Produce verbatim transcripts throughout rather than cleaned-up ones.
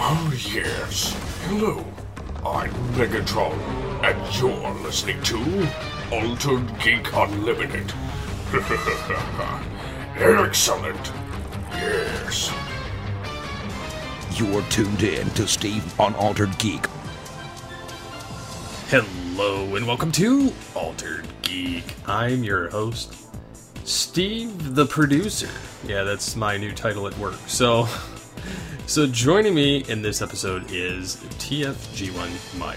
Oh yes. Hello. I'm Megatron, and you're listening to Altered Geek Unlimited. Excellent. Yes. You're tuned in to Steve on Altered Geek. Hello and welcome to Altered Geek. I'm your host, Steve the Producer. Yeah, that's my new title at work. So, so joining me in this episode is T F G one Mike.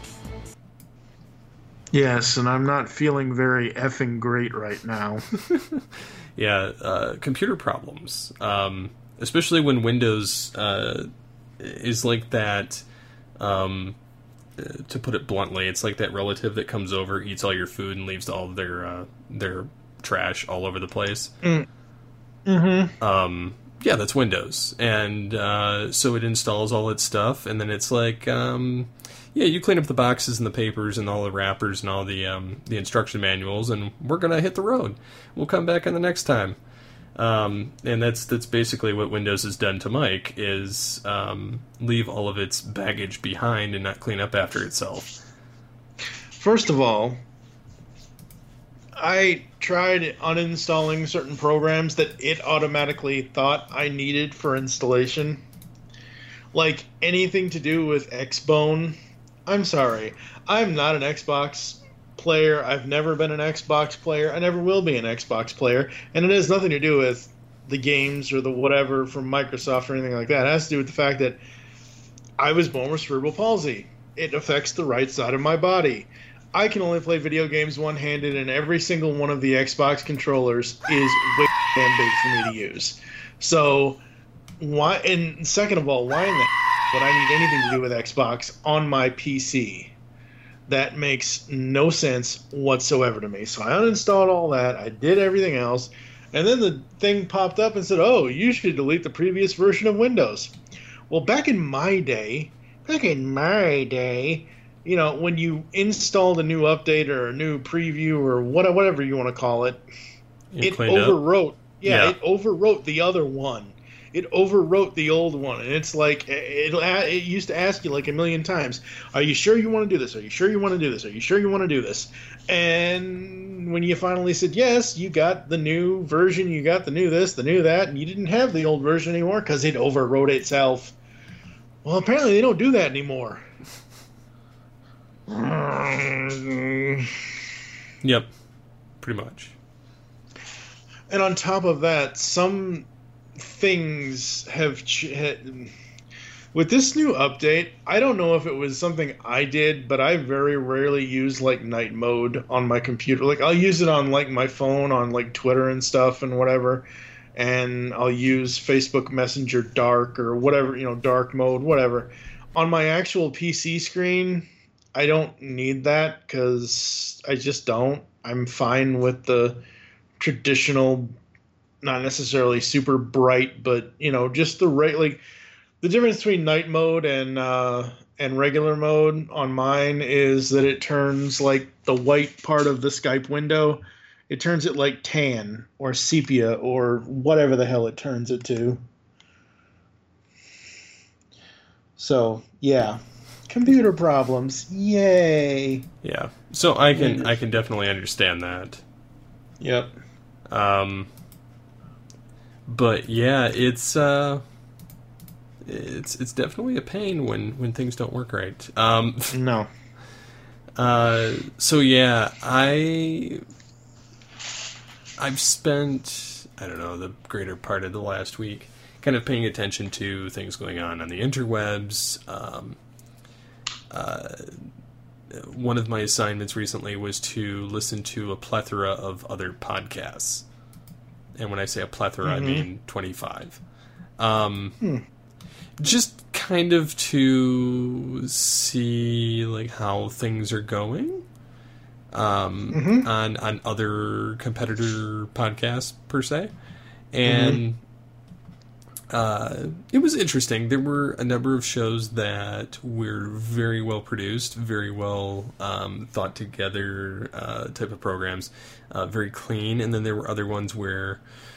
Yes, and I'm not feeling very effing great right now. Yeah, uh, computer problems. Um, especially when Windows uh, is like that, um, uh, to put it bluntly, it's like that relative that comes over, eats all your food, and leaves all their uh, their trash all over the place. Mm. Mm-hmm. Um, yeah, that's Windows. And uh, so it installs all its stuff, and then it's like, um, yeah, you clean up the boxes and the papers and all the wrappers and all the um, the instruction manuals, and we're going to hit the road. We'll come back on the next time. Um, and that's that's basically what Windows has done to Mike, is um, leave all of its baggage behind and not clean up after itself. First of all, I tried uninstalling certain programs that it automatically thought I needed for installation. Like anything to do with Xbone. I'm sorry. I'm not an Xbox player. I've never been an Xbox player. I never will be an Xbox player. And it has nothing to do with the games or the whatever from Microsoft or anything like that. It has to do with the fact that I was born with cerebral palsy. It affects the right side of my body. I can only play video games one-handed, and every single one of the Xbox controllers is way damn big for me to use. So, why? And second of all, why in the hell would I need anything to do with Xbox on my P C? That makes no sense whatsoever to me. So I uninstalled all that. I did everything else, and then the thing popped up and said, "Oh, you should delete the previous version of Windows." Well, back in my day, back in my day. You know, when you installed a new update or a new preview or what, whatever you want to call it, You it up? overwrote. Yeah, Yeah. it overwrote the other one. It overwrote the old one, and it's like it, it used to ask you like a million times, "Are you sure you want to do this? Are you sure you want to do this? Are you sure you want to do this?" And when you finally said yes, you got the new version, you got the new this, the new that, and you didn't have the old version anymore because it overwrote itself. Well, apparently they don't do that anymore. Yep, pretty much. And on top of that, some things have ch- with this new update. I don't know if it was something I did, but I very rarely use like night mode on my computer. Like I'll use it on like my phone, on like Twitter and stuff and whatever, and I'll use Facebook Messenger dark or whatever, you know, dark mode, whatever. On my actual P C screen, I don't need that because I just don't. I'm fine with the traditional, not necessarily super bright, but, you know, just the right, like, the difference between night mode and uh, and regular mode on mine is that it turns, like, the white part of the Skype window, it turns it, like, tan or sepia or whatever the hell it turns it to. So, yeah. Computer problems. Yay. Yeah. So I can I can definitely understand that. Yep. Um but yeah, it's uh it's it's definitely a pain when when things don't work right. Um No. uh so yeah, I I've spent I don't know the greater part of the last week kind of paying attention to things going on on the interwebs. Um Uh, one of my assignments recently was to listen to a plethora of other podcasts. And when I say a plethora, mm-hmm. I mean twenty-five. Um, hmm. Just kind of to see like how things are going um, mm-hmm. on, on other competitor podcasts, per se. And... Mm-hmm. Uh, it was interesting. There were a number of shows that were very well produced, very well um, thought together uh, type of programs, uh, very clean. And then there were other ones where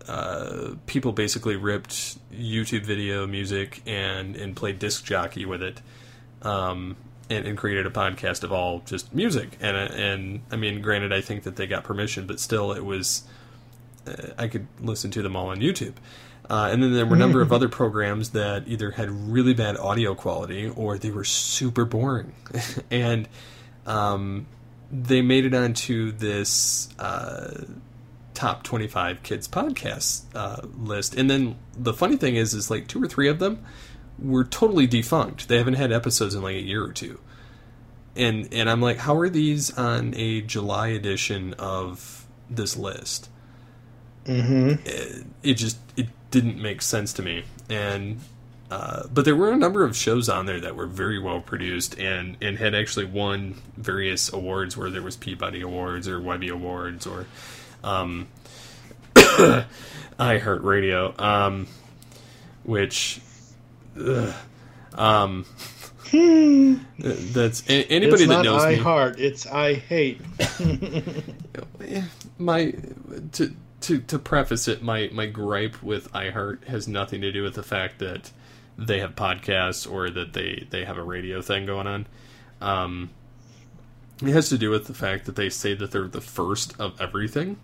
uh, people basically ripped YouTube video music and, and played disc jockey with it, um, and, and created a podcast of all just music. And, and I mean, granted, I think that they got permission, but still it was, uh, I could listen to them all on YouTube. Uh, and then there were a number of other programs that either had really bad audio quality or they were super boring. and um, they made it onto this uh, top twenty-five kids podcast uh, list. And then the funny thing is, is like two or three of them were totally defunct. They haven't had episodes in like a year or two. And, and I'm like, how are these on a July edition of this list? Mm-hmm. It, it just it didn't make sense to me, and uh, but there were a number of shows on there that were very well produced and, and had actually won various awards, where there was Peabody Awards or Webby Awards or um, iHeartRadio, um, which ugh, um, that's a- anybody it's that not knows I me. heart, it's I hate. my to. To to preface it, my, my gripe with iHeart has nothing to do with the fact that they have podcasts or that they, they have a radio thing going on. Um, it has to do with the fact that they say that they're the first of everything.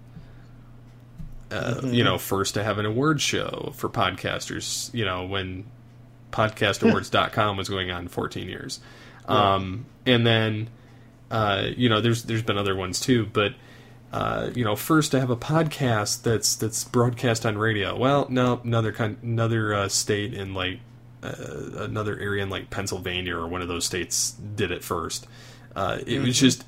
Uh, mm-hmm. You know, first to have an award show for podcasters, you know, when podcast awards dot com was going on fourteen years. Um, and then, uh, you know, there's there's been other ones too, but... Uh, you know, first to have a podcast that's that's broadcast on radio. Well, no, another con- another uh, state in like uh, another area in like Pennsylvania or one of those states did it first. Uh, it mm-hmm. was just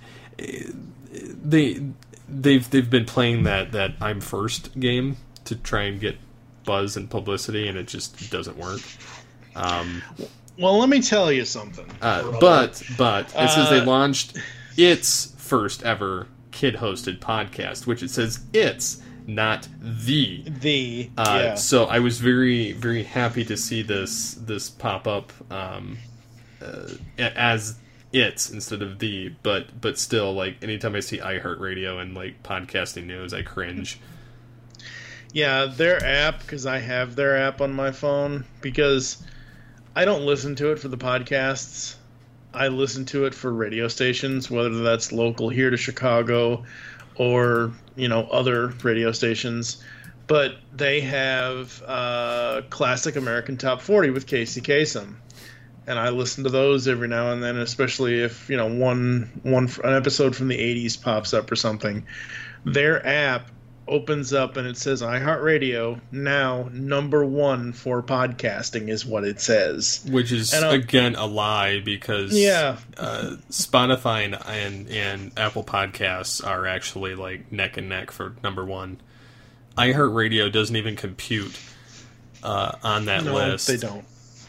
they they've they've been playing that that I'm first game to try and get buzz and publicity, and it just doesn't work. Um, well, let me tell you something. Uh, but but it says they Uh, launched its first ever kid-hosted podcast, which it says it's, not the. The, uh, yeah. So I was very, very happy to see this this pop up um, uh, as it's instead of the, but but still, like, anytime I see iHeartRadio and, like, podcasting news, I cringe. Yeah, their app, because I have their app on my phone, because I don't listen to it for the podcasts. I listen to it for radio stations, whether that's local here to Chicago or, you know, other radio stations. But they have uh, Classic American Top forty with Casey Kasem. And I listen to those every now and then, especially if, you know, one one an episode from the eighties pops up or something. Their app opens up and it says iHeartRadio, now number one for podcasting is what it says. Which is, and, uh, again, a lie, because yeah. uh, Spotify and, and, and Apple Podcasts are actually, like, neck and neck for number one. iHeartRadio doesn't even compute uh, on that no, list. they don't.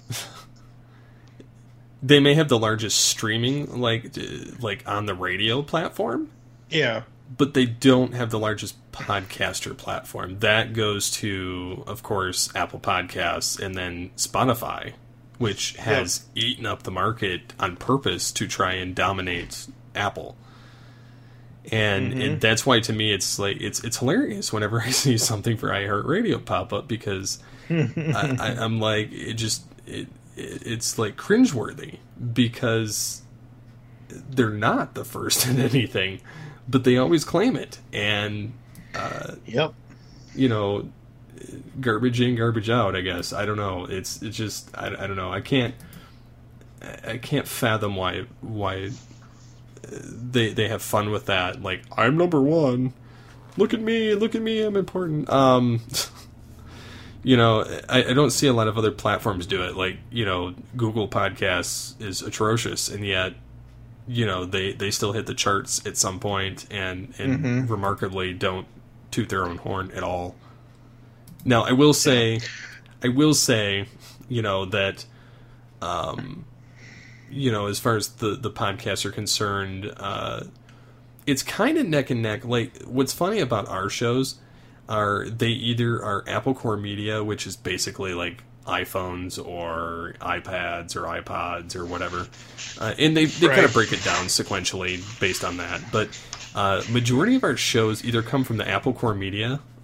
They may have the largest streaming, like, like on the radio platform. Yeah. But they don't have the largest podcaster platform. That goes to, of course, Apple Podcasts and then Spotify, which has yep. eaten up the market on purpose to try and dominate Apple. And, mm-hmm. and that's why, to me, it's like it's it's hilarious whenever I see something for iHeartRadio pop up, because I, I, I'm like, it just it, it it's like cringeworthy, because they're not the first in anything. But they always claim it, and uh, yep, you know, garbage in, garbage out. I guess I don't know. It's it's just I, I don't know. I can't I can't fathom why why they they have fun with that. Like, I'm number one. Look at me, look at me. I'm important. Um, you know, I, I don't see a lot of other platforms do it. Like, you know, Google Podcasts is atrocious, and yet, you know, they, they still hit the charts at some point and, and mm-hmm. remarkably don't toot their own horn at all. Now, I will say, yeah. I will say, you know, that, um, you know, as far as the, the podcasts are concerned, uh, it's kind of neck and neck. Like, what's funny about our shows are they either are Apple Core Media, which is basically like iPhones or iPads or iPods or whatever, uh, and they they right. kind of break it down sequentially based on that. But uh, majority of our shows either come from the Apple Core Media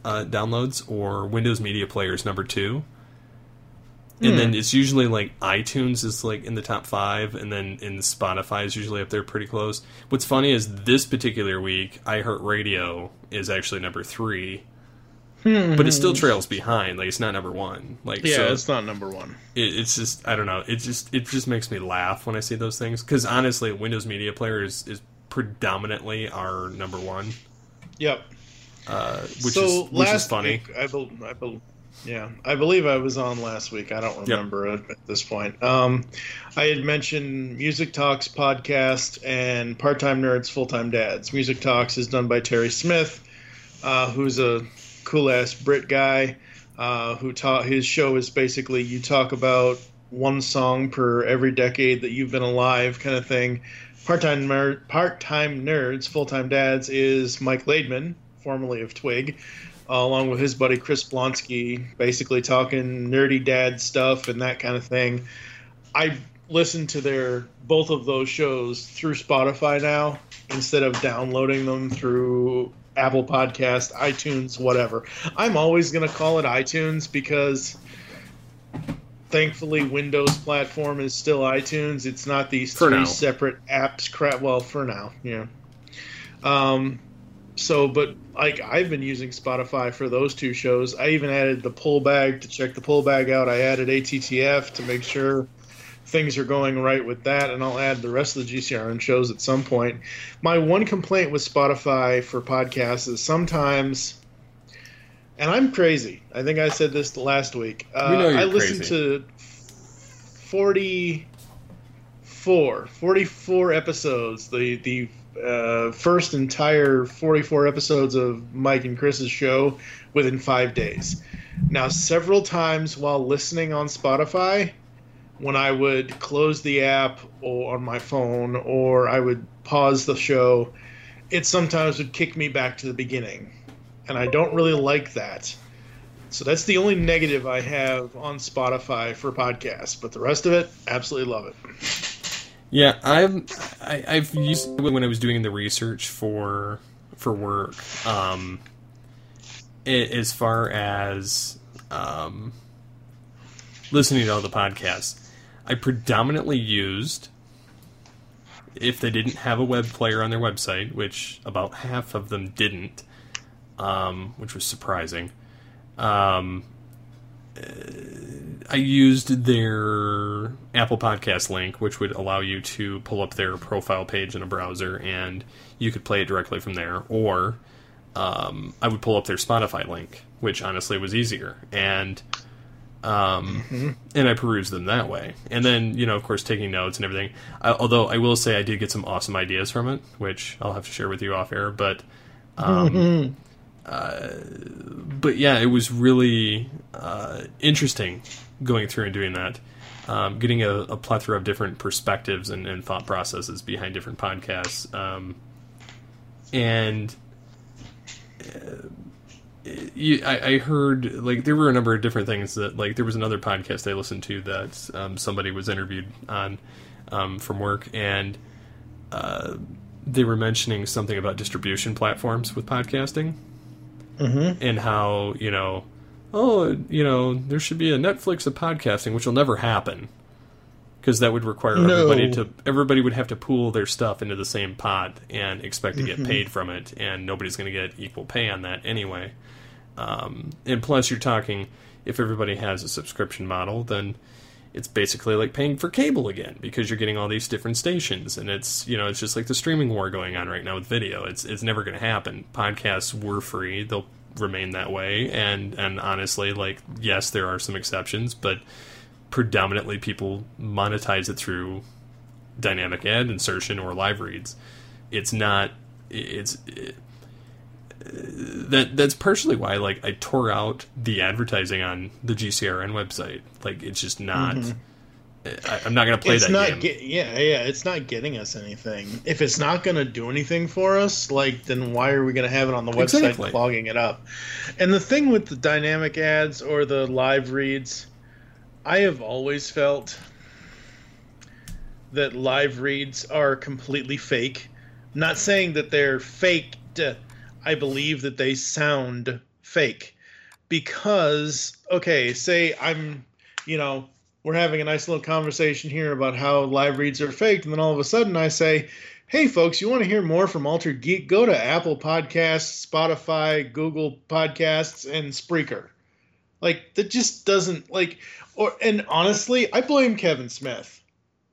uh, downloads, or Windows Media Player is number two. And then it's usually like iTunes is like in the top five, and then in Spotify is usually up there pretty close. What's funny is this particular week, iHeartRadio is actually number three, but it still trails behind. Like, it's not number one. Like, Yeah, so it's not number one. it, it's just, I don't know. It just it just makes me laugh when I see those things, because honestly, Windows Media Player is, is predominantly our number one, Yep. uh, which so is which last is funny. Week, I, bel I bel yeah, I believe I was on last week. I don't remember it at this point. Um, I had mentioned Music Talks podcast and Part Time Nerds, Full Time Dads. Music Talks is done by Terry Smith, uh, who's a cool ass Brit guy. Uh, who taught his show is basically you talk about one song per every decade that you've been alive, kind of thing. Part Time Ner- Part Time Nerds, Full Time Dads is Mike Laidman, formerly of Twig. Uh, along with his buddy Chris Blonsky, basically talking nerdy dad stuff and that kind of thing. I listen to their both of those shows through Spotify now instead of downloading them through Apple Podcast, iTunes, whatever. I'm always going to call it iTunes because thankfully Windows platform is still iTunes. It's not these For three now. separate apps. Crap. Well, for now, yeah. Um. So, but like I've been using Spotify for those two shows. I even added the pull bag to check the pull bag out. I added A T T F to make sure things are going right with that, and I'll add the rest of the G C R N shows at some point. My one complaint with Spotify for podcasts is sometimes, and I'm crazy. I think I said this last week. Uh, We know you're I listened crazy. to forty-four, forty-four episodes. The the uh, first entire forty-four episodes of Mike and Chris's show within five days. Now, several times while listening on Spotify, when I would close the app or on my phone, or I would pause the show, it sometimes would kick me back to the beginning. And I don't really like that. So that's the only negative I have on Spotify for podcasts. But the rest of it, absolutely love it. Yeah, I've I, I've used it when I was doing the research for for work. Um, i- as far as um, listening to all the podcasts, I predominantly used, if they didn't have a web player on their website, which about half of them didn't, um, which was surprising. Um, I used their Apple Podcast link, which would allow you to pull up their profile page in a browser, and you could play it directly from there. Or um, I would pull up their Spotify link, which honestly was easier. And um, mm-hmm. and I perused them that way. And then, you know, of course, taking notes and everything. I, although I will say I did get some awesome ideas from it, which I'll have to share with you off air. But um, mm-hmm. Uh, but yeah, it was really uh, interesting going through and doing that, um, getting a, a plethora of different perspectives and, and thought processes behind different podcasts, um, and uh, you, I, I heard like there were a number of different things that like there was another podcast I listened to that um, somebody was interviewed on um, from work, and uh, they were mentioning something about distribution platforms with podcasting. Mm-hmm. And how, you know, oh, you know, there should be a Netflix of podcasting, which will never happen, because that would require no. everybody to everybody would have to pool their stuff into the same pot and expect to get mm-hmm. paid from it, and nobody's going to get equal pay on that anyway. Um, and plus, you're talking if everybody has a subscription model, then it's basically like paying for cable again, because you're getting all these different stations, and it's, you know, it's just like the streaming war going on right now with video. It's it's never going to happen. Podcasts were free; they'll remain that way. And and honestly, like, yes, there are some exceptions, but predominantly people monetize it through dynamic ad insertion or live reads. It's not. It's. It, That that's partially why, like, I tore out the advertising on the G C R N website. Like, it's just not. Mm-hmm. I, I'm not going to play it's that not game. Get, yeah, yeah, it's not getting us anything. If it's not going to do anything for us, like, then why are we going to have it on the website Exactly. clogging it up? And the thing with the dynamic ads or the live reads, I have always felt that live reads are completely fake. I'm not saying that they're faked. I believe that they sound fake. Because, okay, say I'm, you know, we're having a nice little conversation here about how live reads are faked, and then all of a sudden I say, hey, folks, you want to hear more from Altered Geek? Go to Apple Podcasts, Spotify, Google Podcasts, and Spreaker. Like, that just doesn't, like, or, and honestly, I blame Kevin Smith.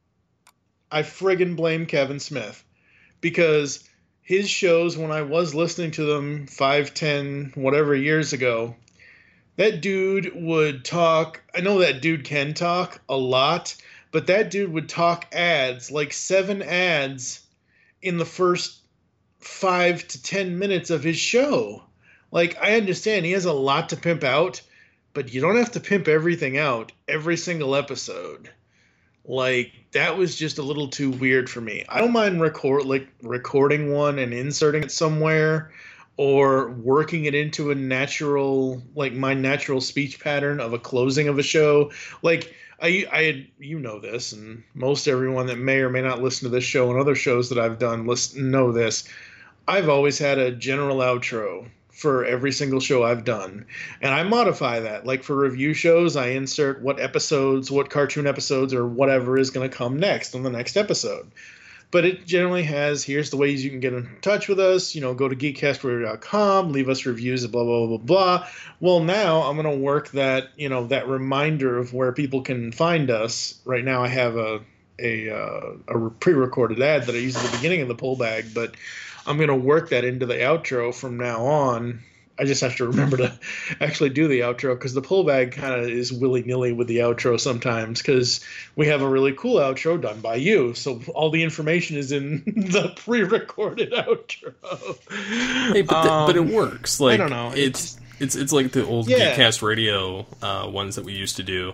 I friggin' blame Kevin Smith. Because his shows, when I was listening to them five, ten, whatever years ago, that dude would talk, I know that dude can talk a lot, but that dude would talk ads, like seven ads, in the first five to ten minutes of his show. Like, I understand he has a lot to pimp out, but you don't have to pimp everything out every single episode. Like, that was just a little too weird for me. I don't mind record like recording one and inserting it somewhere, or working it into a natural, like my natural speech pattern of a closing of a show. Like, I, I, you know this, and most everyone that may or may not listen to this show and other shows that I've done listen, know this. I've always had a general outro for every single show I've done, and I modify that. Like for review shows, I insert what episodes, what cartoon episodes, or whatever is going to come next on the next episode. But it generally has, here's the ways you can get in touch with us. You know, go to geekcast radio dot com, leave us reviews, blah, blah, blah, blah. Well, now I'm going to work that, you know, that reminder of where people can find us. Right now I have a a, uh, a pre-recorded ad that I use at the beginning of the pull bag, but I'm going to work that into the outro from now on. I just have to remember to actually do the outro, because the pull bag kind of is willy-nilly with the outro sometimes, because we have a really cool outro done by you. So all the information is in the pre-recorded outro. Hey, but, the, um, but it works. Like, I don't know. It's it's it's like the old yeah. Geekcast Radio uh, ones that we used to do.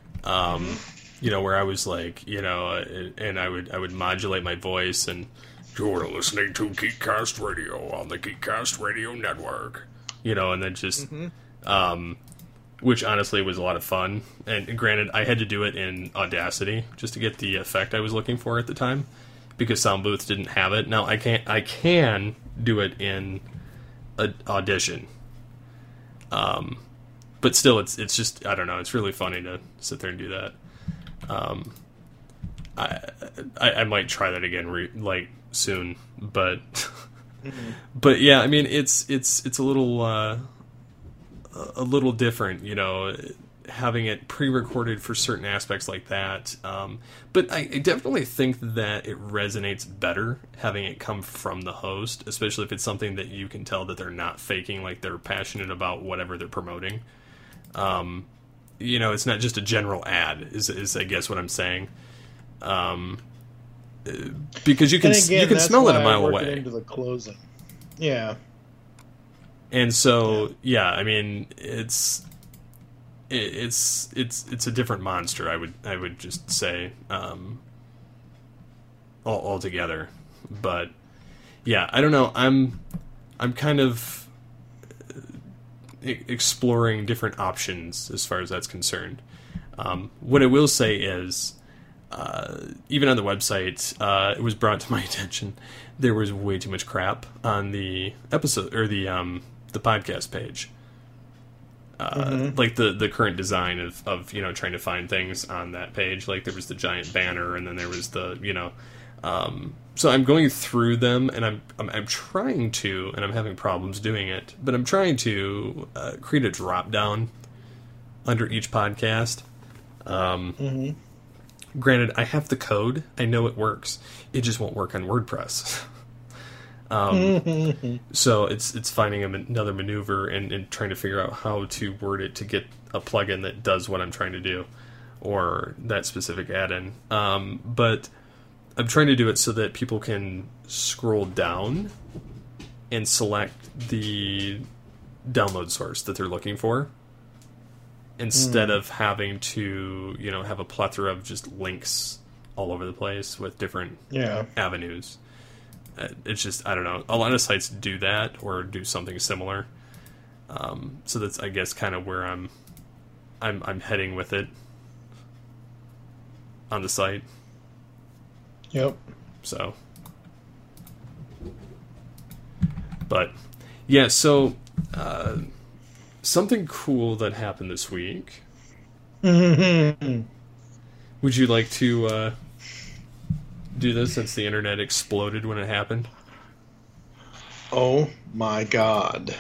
Um, mm-hmm. You know, where I was like, you know, and I would I would modulate my voice, and you're listening to Geekcast Radio on the Geekcast Radio Network. You know, and then just, mm-hmm. um, which honestly was a lot of fun. And granted, I had to do it in Audacity just to get the effect I was looking for at the time, because Soundbooth didn't have it. Now I can't, I can do it in a, Audition, um, but still, it's it's just, I don't know. It's really funny to sit there and do that. Um, I, I I might try that again, re- like soon, but. Mm-hmm. But yeah, I mean, it's it's it's a little uh, a little different, you know, having it pre-recorded for certain aspects like that. Um, but I, I definitely think that it resonates better having it come from the host, especially if it's something that you can tell that they're not faking, like they're passionate about whatever they're promoting. Um, you know, it's not just a general ad, is is I guess what I'm saying. Um, Because you can again, you can smell it a mile I work away. It into the closing, yeah. And so yeah. yeah, I mean it's it, it's it's it's a different monster. I would I would just say um, all altogether. But yeah, I don't know. I'm I'm kind of exploring different options as far as that's concerned. Um, what I will say is. Uh, even on the website, uh, it was brought to my attention there was way too much crap on the episode or the um, the podcast page. Uh, mm-hmm. Like the, the current design of, of you know trying to find things on that page. Like there was the giant banner, and then there was the you know. Um, so I'm going through them, and I'm, I'm I'm trying to, and I'm having problems doing it. But I'm trying to uh, create a drop down under each podcast. Um, mm-hmm. Granted, I have the code. I know it works. It just won't work on WordPress. um, so it's it's finding another maneuver and, and trying to figure out how to word it to get a plugin that does what I'm trying to do, or that specific add-in. Um, but I'm trying to do it so that people can scroll down and select the download source that they're looking for, instead mm. of having to, you know, have a plethora of just links all over the place with different yeah. avenues. It's just, I don't know. A lot of sites do that or do something similar. Um, so that's, I guess, kind of where I'm, I'm, I'm heading with it on the site. Yep. So, but yeah, so, uh, something cool that happened this week. Mm-hmm. Would you like to uh, do this since the internet exploded when it happened? Oh my God.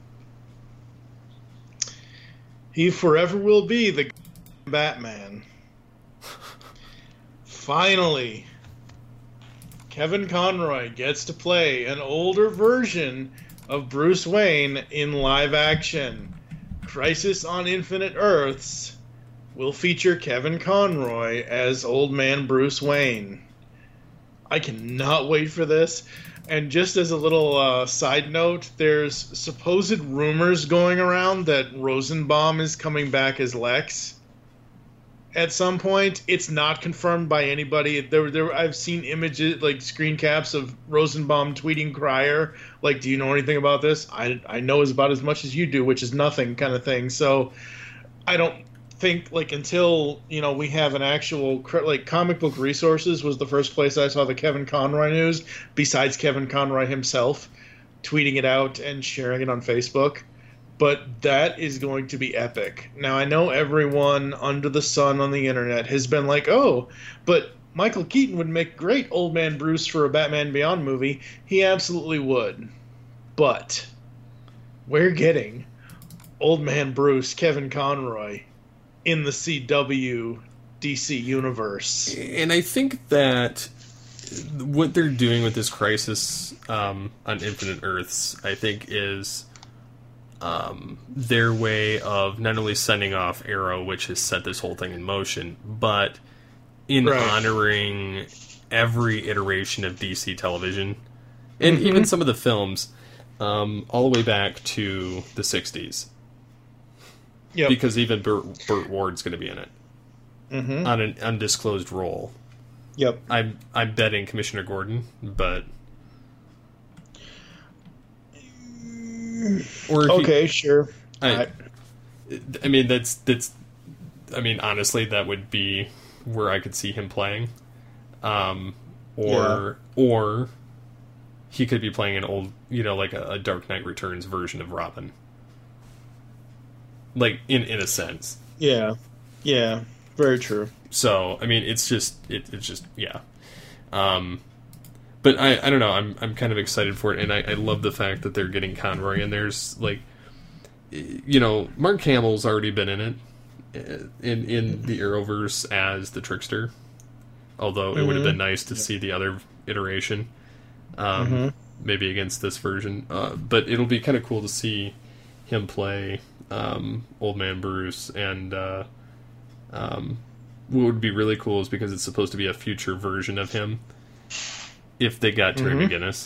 He forever will be the Batman. Finally, Kevin Conroy gets to play an older version of Bruce Wayne in live action. Crisis on Infinite Earths will feature Kevin Conroy as Old Man Bruce Wayne. I cannot wait for this. And just as a little uh, side note, there's supposed rumors going around that Rosenbaum is coming back as Lex at some point. It's not confirmed by anybody. There, there, I've seen images, like screen caps of Rosenbaum tweeting Cryer, like, "Do you know anything about this?" I, I know as about as much as you do, which is nothing, kind of thing. So I don't think, like, until, you know, we have an actual, like, Comic Book Resources was the first place I saw the Kevin Conroy news, besides Kevin Conroy himself tweeting it out and sharing it on Facebook. But that is going to be epic. Now, I know everyone under the sun on the internet has been like, oh, but Michael Keaton would make great Old Man Bruce for a Batman Beyond movie. He absolutely would. But we're getting Old Man Bruce, Kevin Conroy, in the C W D C universe. And I think that what they're doing with this Crisis um, on Infinite Earths, I think, is um, their way of not only sending off Arrow, which has set this whole thing in motion, but in Right. honoring every iteration of D C television, and Mm-hmm. even some of the films, um, all the way back to the sixties. Yep. Because even Burt, Burt Ward's going to be in it Mm-hmm. on an undisclosed role. Yep. I'm I'm betting Commissioner Gordon, but or he- Okay, sure. I, I- I mean that's that's I mean honestly that would be where I could see him playing, um, or or he could be playing an old, you know, like a, a Dark Knight Returns version of Robin, like in in a sense. Yeah. Yeah. Very true. So I mean, it's just it, it's just yeah. Um, but I, I don't know. I'm I'm kind of excited for it, and I, I love the fact that they're getting Conroy. And there's like, you know, Mark Hamill's already been in it, uh, in in the Arrowverse as the Trickster. Although it would have been nice to see the other iteration, um, Mm-hmm. maybe against this version. Uh, but it'll be kind of cool to see him play um, Old Man Bruce. And uh, um, what would be really cool is because it's supposed to be a future version of him. If they got Terry Mhm. McGinnis.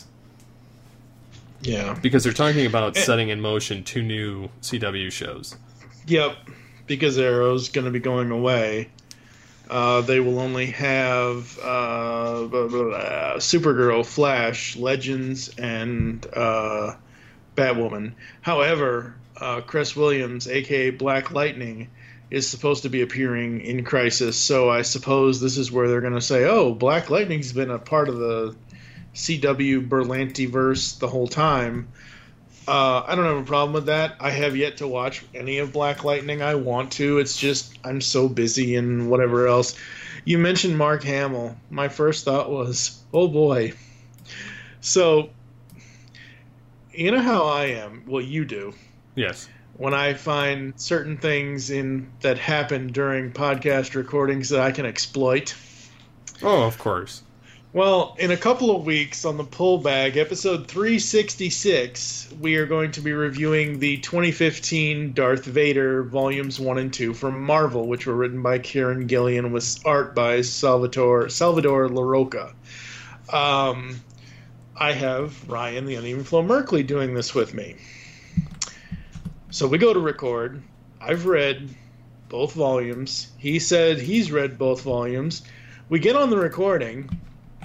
Yeah. Because they're talking about Eh. setting in motion two new C W shows. Yep. Because Arrow's going to be going away. Uh, they will only have uh, blah, blah, blah, Supergirl, Flash, Legends, and uh, Batwoman. However, uh, Chris Williams, aka Black Lightning, is supposed to be appearing in Crisis. So I suppose this is where they're going to say, "Oh, Black Lightning's been a part of the C W Berlanti-verse the whole time." Uh, I don't have a problem with that. I have yet to watch any of Black Lightning. I want to. It's just I'm so busy and whatever else. You mentioned Mark Hamill. My first thought was, oh boy. So, you know how I am. Well, you do. Yes. When I find certain things in that happen during podcast recordings that I can exploit. Oh, of course. Well, in a couple of weeks on the Pull Bag, episode three sixty-six, we are going to be reviewing the twenty fifteen Darth Vader volumes one and two from Marvel, which were written by Kieran Gillian with art by Salvatore Salvador LaRocca. Um, I have Ryan, the Uneven Flow Merkley, doing this with me. So we go to record. I've read both volumes. He said he's read both volumes. We get on the recording.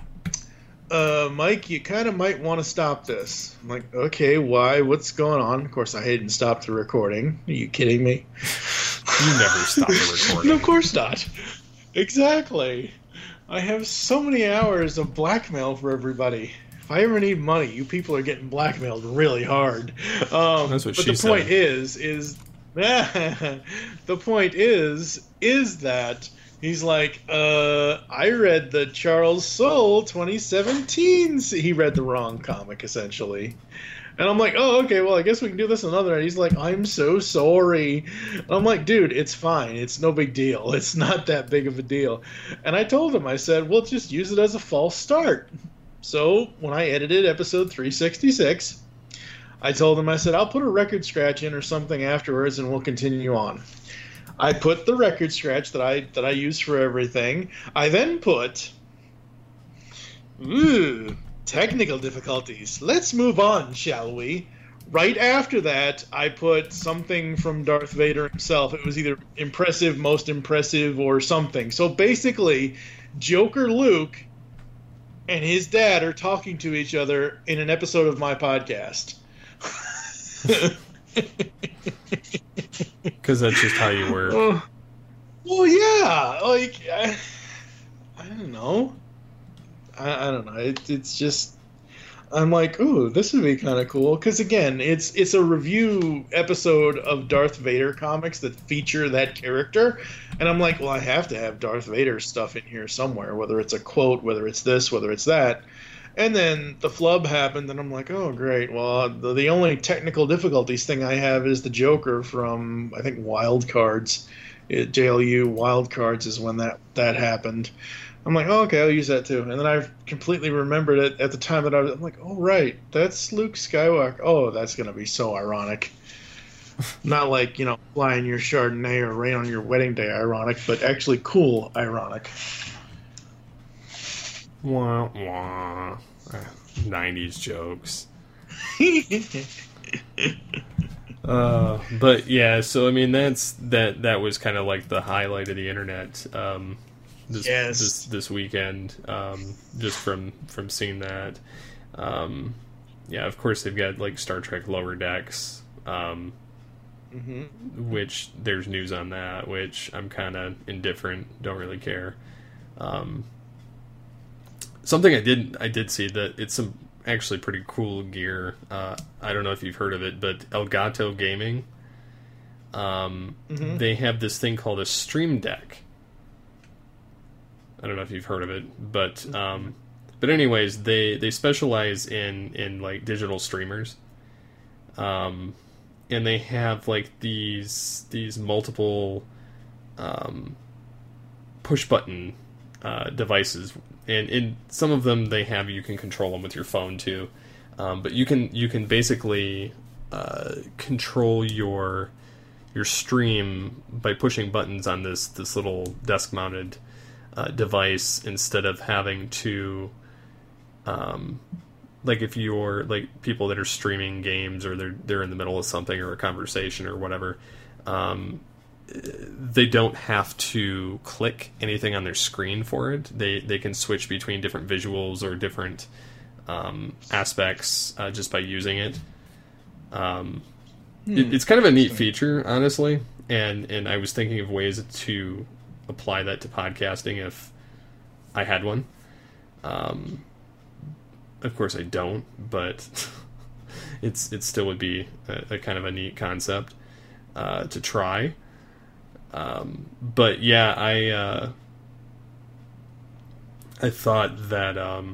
Uh, Mike, you kind of might want to stop this. I'm like, okay, why? What's going on? Of course, I hadn't stopped the recording. Are you kidding me? You never stop the recording. No, of course not. Exactly. I have so many hours of blackmail for everybody. if I ever need money, you people are getting blackmailed really hard. Um, That's what but she the said. point is, is the point is, is that he's like, uh, I read the Charles Soule twenty seventeen. He read the wrong comic, essentially. And I'm like, oh, okay, well, I guess we can do this another night. He's like, I'm so sorry. And I'm like, dude, it's fine. It's no big deal. It's not that big of a deal. And I told him, I said, we'll just use it as a false start. So when I edited episode three sixty-six, I told him, I said, I'll put a record scratch in or something afterwards and we'll continue on. I put the record scratch that I that I use for everything. I then put... Ooh... Technical difficulties. Let's move on, shall we? Right after that, I put something from Darth Vader himself. It was either impressive, most impressive, or something. So basically, Joker Luke and his dad are talking to each other in an episode of my podcast. Because that's just how you work. Uh, well, yeah. Like, I, I don't know. I, I don't know. It, it's just, I'm like, ooh, this would be kind of cool. Because again, it's it's a review episode of Darth Vader comics that feature that character, and I'm like, well, I have to have Darth Vader stuff in here somewhere, whether it's a quote, whether it's this, whether it's that. And then the flub happened, and I'm like, oh, great. Well, the, the only technical difficulties thing I have is the Joker from, I think, Wild Cards. It, J L U Wild Cards is when that, that happened. I'm like, oh, okay, I'll use that too. And then I completely remembered it at the time that I was, I'm like, oh, right, that's Luke Skywalker. Oh, that's going to be so ironic. Not like, you know, flying your Chardonnay or rain on your wedding day ironic, but actually cool ironic. Wah, wah. nineties jokes. uh, but yeah, so I mean, that's that. That was kind of like the highlight of the internet. Um, This, yes. this this weekend, um, just from from seeing that, um, yeah. Of course, they've got like Star Trek Lower Decks, um, mm-hmm. which there's news on that, which I'm kind of indifferent, don't really care. Um, something I did I did see that it's some actually pretty cool gear. Uh, I don't know if you've heard of it, but Elgato Gaming, um, mm-hmm. they have this thing called a Stream Deck. I don't know if you've heard of it, but um, but anyways, they, they specialize in, in like digital streamers, um, and they have like these these multiple um, push button uh, devices, and in some of them they have you can control them with your phone too, um, but you can you can basically uh, control your your stream by pushing buttons on this this little desk mounted Uh, device instead of having to um, like if you're like people that are streaming games or they're they're in the middle of something or a conversation or whatever, um, they don't have to click anything on their screen for it. They they can switch between different visuals or different um, aspects uh, just by using it. Um, hmm. it. It's kind of a neat feature, honestly, and and I was thinking of ways to apply that to podcasting if I had one. Um, of course I don't, but it's it still would be a, a kind of a neat concept uh, to try. Um, but yeah, I uh, I thought that um,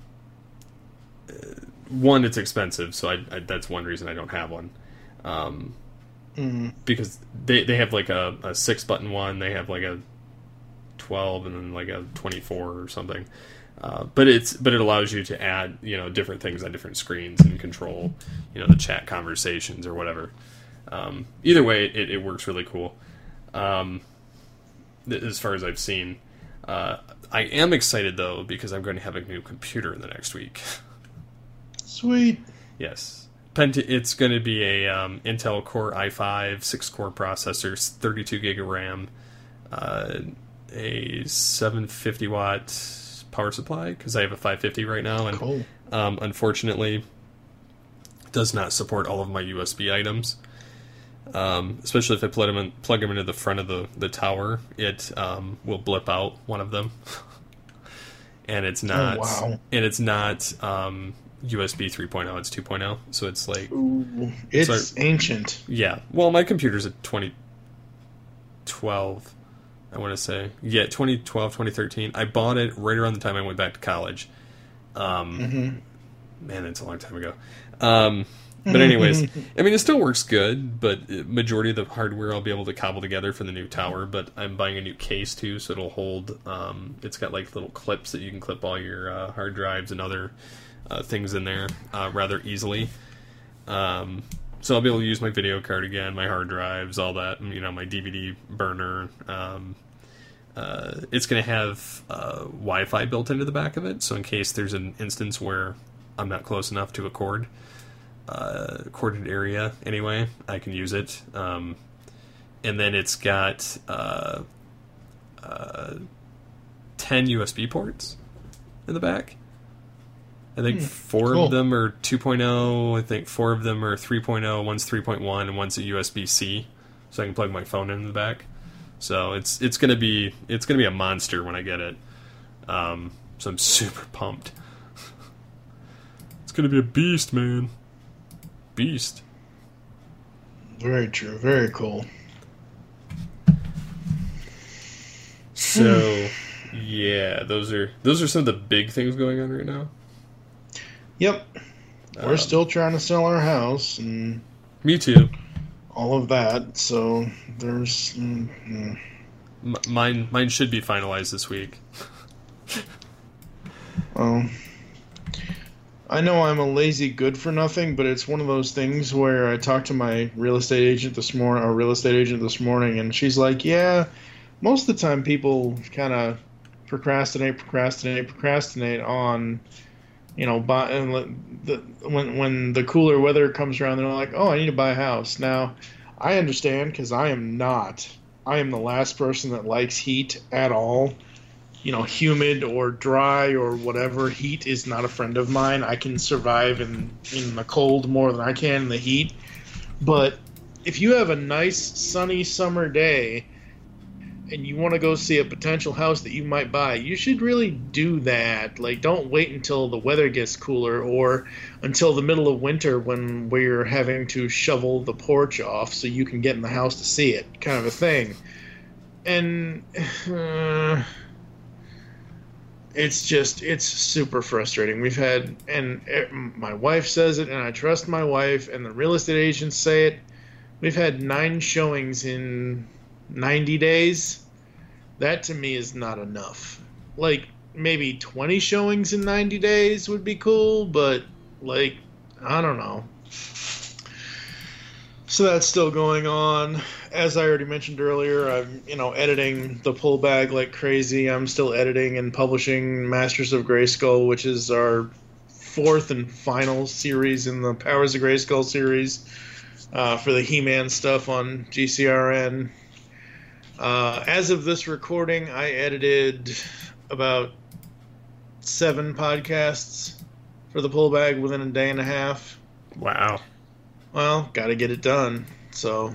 one, it's expensive, so I, I, that's one reason I don't have one. Um, mm-hmm. Because they they have like a, a six button one, they have like a twelve and then like a twenty-four or something, uh, but it's but it allows you to add, you know, different things on different screens and control, you know, the chat conversations or whatever. Um, either way, it, it works really cool. Um, as far as I've seen, uh, I am excited though because I'm going to have a new computer in the next week. Sweet. Yes, Penti- it's going to be a um, Intel Core i five six core processor, thirty-two gig of RAM. Uh, a seven hundred fifty watt power supply because I have a five fifty right now, and cool. um, unfortunately does not support all of my U S B items. Um, especially if I plug them, in, plug them into the front of the, the tower, it um, will blip out one of them. and it's not. Oh, wow. And it's not um, U S B three point oh. It's two point oh. So it's like Ooh, it's so, ancient. Yeah. Well, my computer's a twenty twelve. I want to say yeah, twenty twelve, twenty thirteen. I bought it right around the time I went back to college. Um, mm-hmm. Man, it's a long time ago. Um, but anyways, I mean, it still works good, but majority of the hardware I'll be able to cobble together for the new tower, but I'm buying a new case too, so it'll hold, um, it's got like little clips that you can clip all your uh, hard drives and other uh, things in there uh, rather easily. Um, so I'll be able to use my video card again, my hard drives, all that, you know, my D V D burner. Um, uh, it's going to have uh, Wi-Fi built into the back of it, so in case there's an instance where I'm not close enough to a cord, uh, corded area anyway, I can use it. Um, and then it's got uh, uh, ten U S B ports in the back. I think hmm, four cool. of them are two point oh, I think four of them are three point oh, one's three point one, and one's a U S B C, so I can plug my phone in the back. So it's it's gonna be it's gonna be a monster when I get it. Um, so I'm super pumped. It's gonna be a beast, man. Beast. Very true. Very cool. So, yeah, those are those are some of the big things going on right now. Yep. We're Um, still trying to sell our house and Me too. all of that. So there's. Mm, mm. M- mine mine should be finalized this week. Well, I know I'm a lazy good for nothing, but it's one of those things where I talked to my real estate agent this morning, or real estate agent this morning, and she's like, "Yeah, most of the time people kind of procrastinate, procrastinate, procrastinate on, you know, buy, and let- the, when when the cooler weather comes around, they're like, oh, I need to buy a house." Now, I understand because I am not. I am the last person that likes heat at all. You know, humid or dry or whatever. Heat is not a friend of mine. I can survive in, in the cold more than I can in the heat. But if you have a nice sunny summer day and you want to go see a potential house that you might buy, you should really do that. Like, don't wait until the weather gets cooler or until the middle of winter when we're having to shovel the porch off so you can get in the house to see it, kind of a thing. And uh, it's just, it's super frustrating. We've had, and it, my wife says it, and I trust my wife, and the real estate agents say it. We've had nine showings in ninety days. That to me is not enough. Like, maybe twenty showings in ninety days would be cool, but, like, I don't know. So that's still going on. As I already mentioned earlier, I'm, you know, editing the pull bag like crazy. I'm still editing and publishing Masters of Grayskull, which is our fourth and final series in the Powers of Grayskull series uh, for the He-Man stuff on G C R N. Uh, as of this recording, I edited about seven podcasts for the pull bag within a day and a half. Wow. Well, got to get it done. So,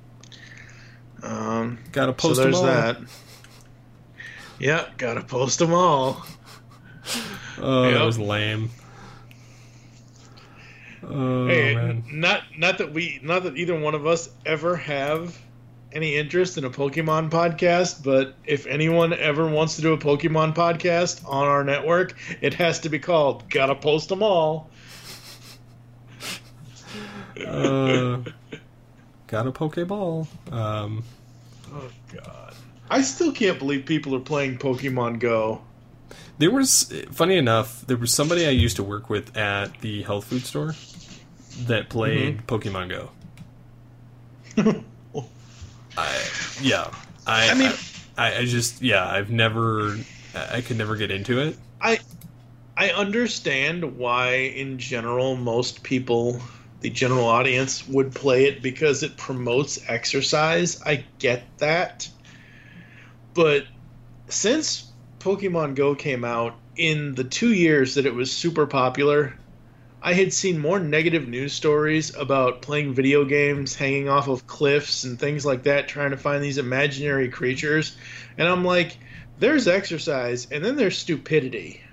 um, Gotta post so there's them all. that. Yeah, got to post them all. Oh, Yep. that was lame. Oh, Hey, man. not not that we, not that either one of us ever have any interest in a Pokemon podcast, but if anyone ever wants to do a Pokemon podcast on our network, it has to be called "Gotta Post Them All." Uh, got a Pokeball. Um, Oh God, I still can't believe people are playing Pokemon Go. there was, funny enough, there was somebody I used to work with at the health food store that played Pokemon Go. I yeah, I I mean- I, I just yeah, I've never, I could never get into it. I I understand why, in general, most people, the general audience, would play it because it promotes exercise. I get that. But since Pokemon Go came out, in the two years that it was super popular, I had seen more negative news stories about playing video games, hanging off of cliffs and things like that, trying to find these imaginary creatures. And I'm like, there's exercise, and then there's stupidity.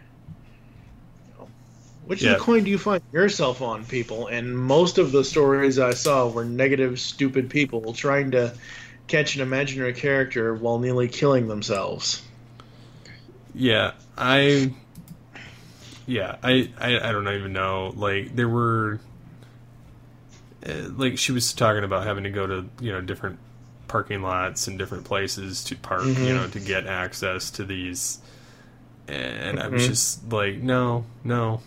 Which Yeah. of the coin do you find yourself on, people? And most of the stories I saw were negative, stupid people trying to catch an imaginary character while nearly killing themselves. Yeah, I. Yeah, I, I, I don't even know. Like, there were. Uh, like, she was talking about having to go to, you know, different parking lots and different places to park, Mm-hmm. you know, to get access to these. And I was Mhm. just like, no, no.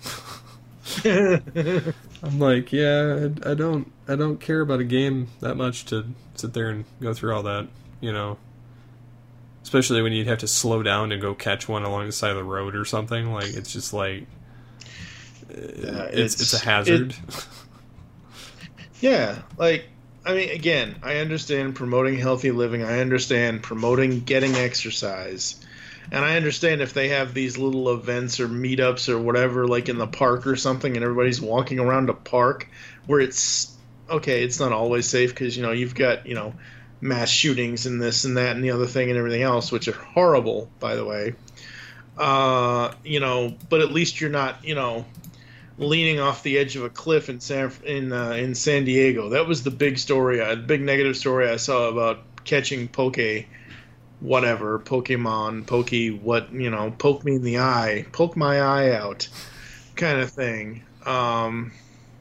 I'm like, yeah, I, I don't, I don't care about a game that much to sit there and go through all that, you know. Especially when you'd have to slow down and go catch one along the side of the road or something. Like, it's just like, uh, it's, it's it's- a hazard. Yeah, like, I mean, again, I understand promoting healthy living. I understand promoting getting exercise. And I understand if they have these little events or meetups or whatever, like in the park or something, and everybody's walking around a park where it's, okay, it's not always safe because, you know, you've got, you know, mass shootings and this and that and the other thing and everything else, which are horrible, by the way. Uh, you know, but at least you're not, you know, leaning off the edge of a cliff in San in uh, in San Diego. That was the big story, uh, the big negative story I saw about catching poke, whatever, Pokemon, Poke, what, you know, poke me in the eye, poke my eye out, kind of thing. Um,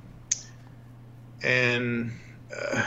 and uh,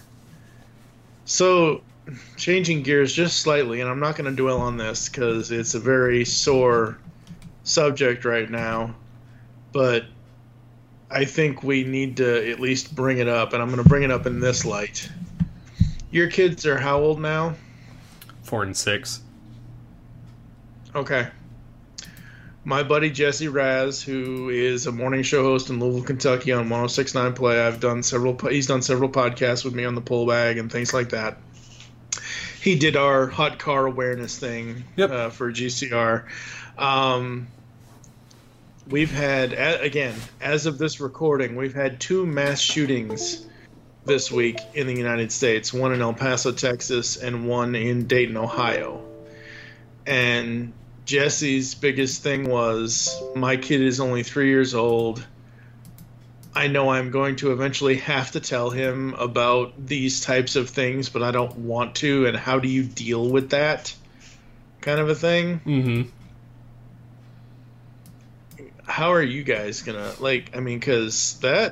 so, changing gears just slightly, and I'm not going to dwell on this because it's a very sore subject right now, but I think we need to at least bring it up, and I'm going to bring it up in this light. Your kids are how old now? Four and six. Okay. My buddy Jesse Raz, who is a morning show host in Louisville, Kentucky on one oh six point nine Play. I've done several he's done several podcasts with me on the pull bag and things like that. He did our hot car awareness thing Yep. uh, for G C R. Um, we've had a- again, as of this recording, we've had two mass shootings this week in the United States, one in El Paso, Texas, and one in Dayton, Ohio. And Jesse's biggest thing was, my kid is only three years old. I know I'm going to eventually have to tell him about these types of things, but I don't want to, and how do you deal with that kind of a thing? Mm-hmm. How are you guys gonna, like, I mean, because that,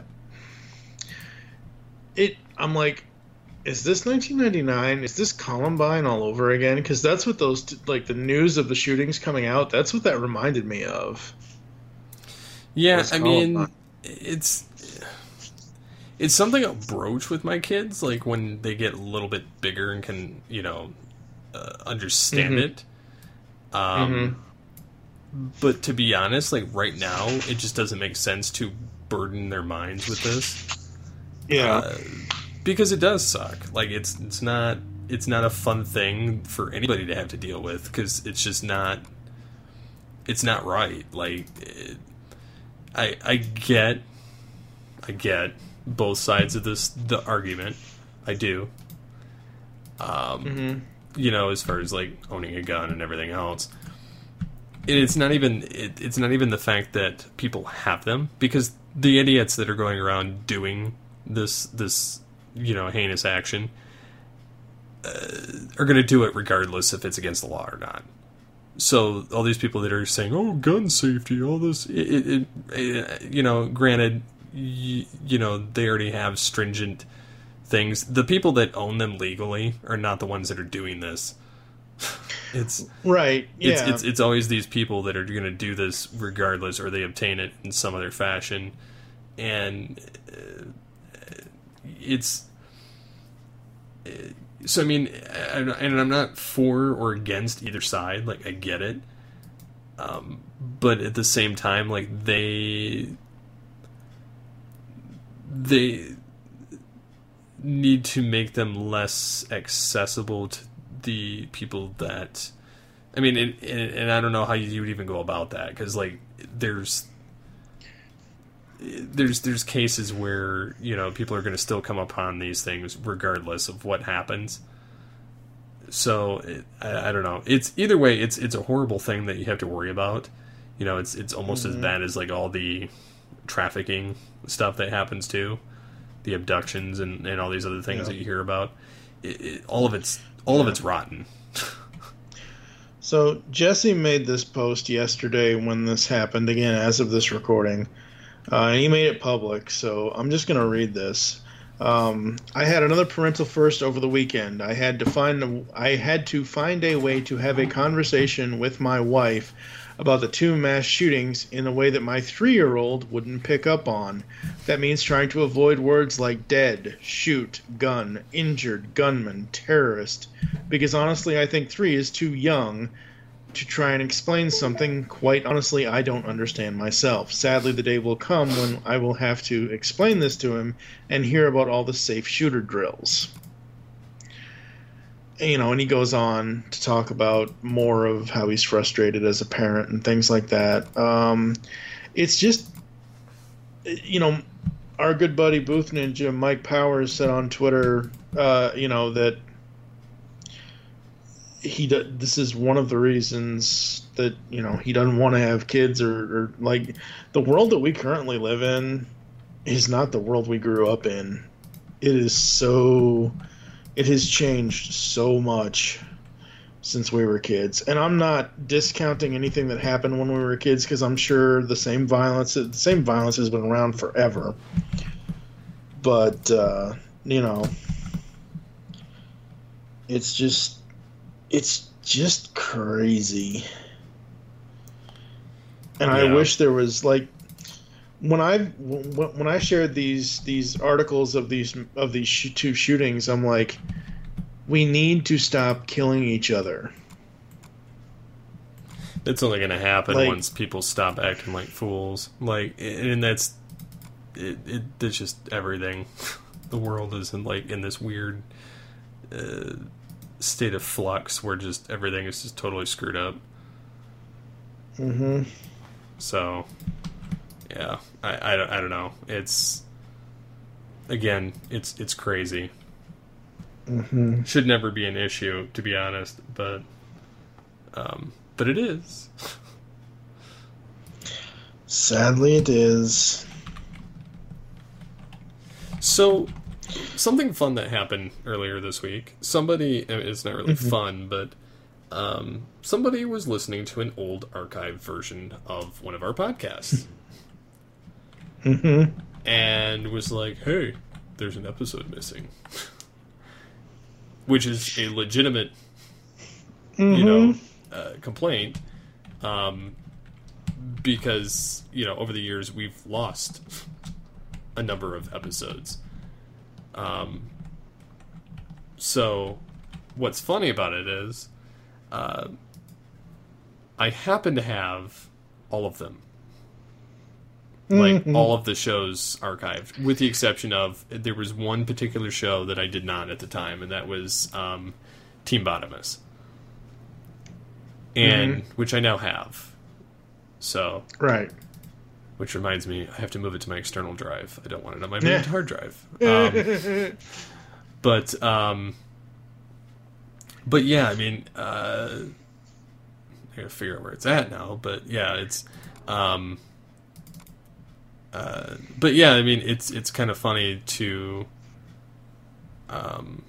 it, I'm like, is this nineteen ninety-nine? Is this Columbine all over again? Because that's what those, t- like, the news of the shootings coming out, that's what that reminded me of. Yeah, was I mean, Columbine. it's it's something I'll broach with my kids, like when they get a little bit bigger and can, you know, uh, understand Mhm. it. Um, But to be honest, like right now, it just doesn't make sense to burden their minds with this. Yeah. Uh, because it does suck. Like it's it's not it's not a fun thing for anybody to have to deal with because it's just not it's not right. Like it, I I get I get both sides of this the argument. I do. Um, Mhm. you know, as far as like owning a gun and everything else. It's not even it, it's not even the fact that people have them, because the idiots that are going around doing this this you know heinous action uh, are going to do it regardless if it's against the law or not. So all these people that are saying, "Oh, gun safety," all this, it, it, it you know, granted, you, you know, they already have stringent things. The people that own them legally are not the ones that are doing this. It's Right. Yeah. it's, it's it's always these people that are going to do this regardless, or they obtain it in some other fashion, and uh, it's uh, so. I mean, I, and I'm not for or against either side. Like I get it, um, but at the same time, like they they need to make them less accessible to the people that, I mean, and, and I don't know how you would even go about that, because like there's there's there's cases where you know people are going to still come upon these things regardless of what happens. So it, I, I don't know. It's either way. It's it's a horrible thing that you have to worry about. You know, it's it's almost mm-hmm. as bad as like all the trafficking stuff that happens too, the abductions and, and all these other things yeah. that you hear about. It, it, all of it's all yeah. of it's rotten. So Jesse made this post yesterday when this happened, again, as of this recording, uh, and he made it public, so I'm just going to read this. Um, I had another parental first over the weekend. I had to find a, I had to find a way to have a conversation with my wife about the two mass shootings in a way that my three-year-old wouldn't pick up on. That means trying to avoid words like dead, shoot, gun, injured, gunman, terrorist, because honestly I think three is too young to try and explain something quite honestly I don't understand myself. Sadly, the day will come when I will have to explain this to him and hear about all the safe shooter drills. You know, and he goes on to talk about more of how he's frustrated as a parent and things like that. Um, it's just, you know, our good buddy Booth Ninja, Mike Powers, said on Twitter, uh, you know, that he do, this is one of the reasons that, you know, he doesn't want to have kids or, or, like, the world that we currently live in is not the world we grew up in. It is so... It has changed so much since we were kids. And I'm not discounting anything that happened when we were kids, because I'm sure the same violence the same violence has been around forever. But, uh, you know, it's just, it's just crazy. And yeah. I wish there was, like, when I when I shared these these articles of these of these sh- two shootings, I'm like, we need to stop killing each other. It's only going to happen like, once people stop acting like fools. Like, and that's it. it it's just everything. The world is in like in this weird uh, state of flux where just everything is just totally screwed up. Mm-hmm. So. Yeah, I, I, don't, I don't know. It's, again, it's it's crazy. Mm-hmm. Should never be an issue, to be honest, but um, but it is. Sadly, it is. So, something fun that happened earlier this week. Somebody, it's not really mm-hmm. fun, but um, somebody was listening to an old archived version of one of our podcasts. Mm-hmm. And was like, hey, there's an episode missing. Which is a legitimate, mm-hmm. you know, uh, complaint. Um, because, you know, over the years we've lost a number of episodes. Um, so, what's funny about it is, uh, I happen to have all of them. Like, mm-hmm. all of the shows archived, with the exception of, there was one particular show that I did not at the time, and that was um, Team Bottomus. And, mm-hmm. which I now have. So. Right. Which reminds me, I have to move it to my external drive. I don't want it on my main hard drive. Um, but, um, but yeah, I mean, uh, I gotta figure out where it's at now, but yeah, it's, um, Uh, but yeah, I mean, it's it's kind of funny to um,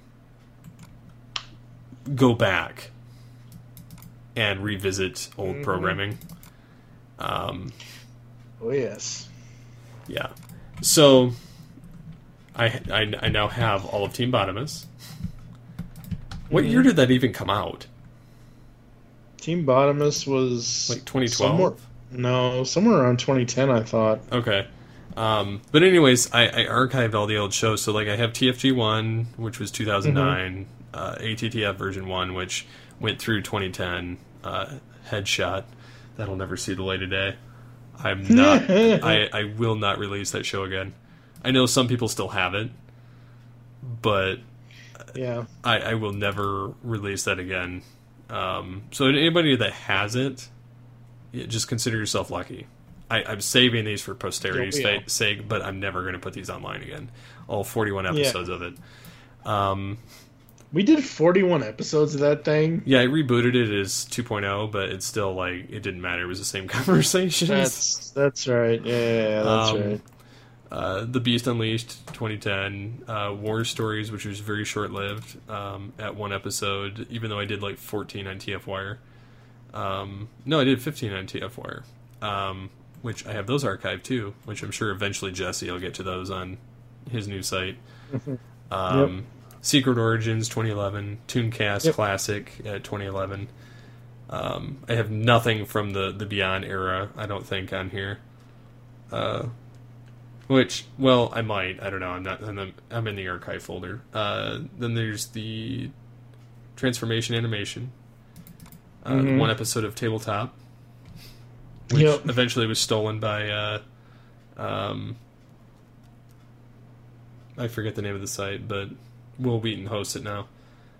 go back and revisit old mm-hmm. programming. Um, oh yes, yeah. So I, I I now have all of Team Bottomus. What mm-hmm. year did that even come out? Team Bottomus was like twenty twelve. Somewhere, no, somewhere around twenty ten, I thought. Okay. Um, but anyways, I, I archived all the old shows. So, like, I have T F G one, which was two thousand nine, mm-hmm. uh, A T T F version one, which went through twenty ten, uh, Headshot. That'll never see the light of day. I'm not, I, I will not release that show again. I know some people still have it, but yeah, I, I will never release that again. Um, so anybody that has it, yeah, just consider yourself lucky. I, I'm saving these for posterity's yeah. sake, but I'm never going to put these online again. All forty-one episodes yeah. of it. Um, We did forty-one episodes of that thing. Yeah, I rebooted it as two point oh, but it's still like it didn't matter. It was the same conversations. That's that's right. Yeah, yeah, yeah, that's Um, right. Uh, The Beast Unleashed, twenty ten. Uh, War Stories, which was very short lived um, at one episode, even though I did like fourteen on T F Wire. Um, no, I did fifteen on T F Wire, um, which I have those archived too, which I'm sure eventually Jesse will get to those on his new site. um, Yep. Secret Origins, twenty eleven. Tooncast Yep. Classic at twenty eleven. Um, I have nothing from the, the Beyond era, I don't think, on here. Uh, which, well, I might. I don't know. I'm not. I'm, the, I'm in the archive folder. Uh, then there's the Transformation Animation. Uh, Mhm. One episode of Tabletop, which Yep. eventually was stolen by. Uh, um, I forget the name of the site, but Will Wheaton hosts it now.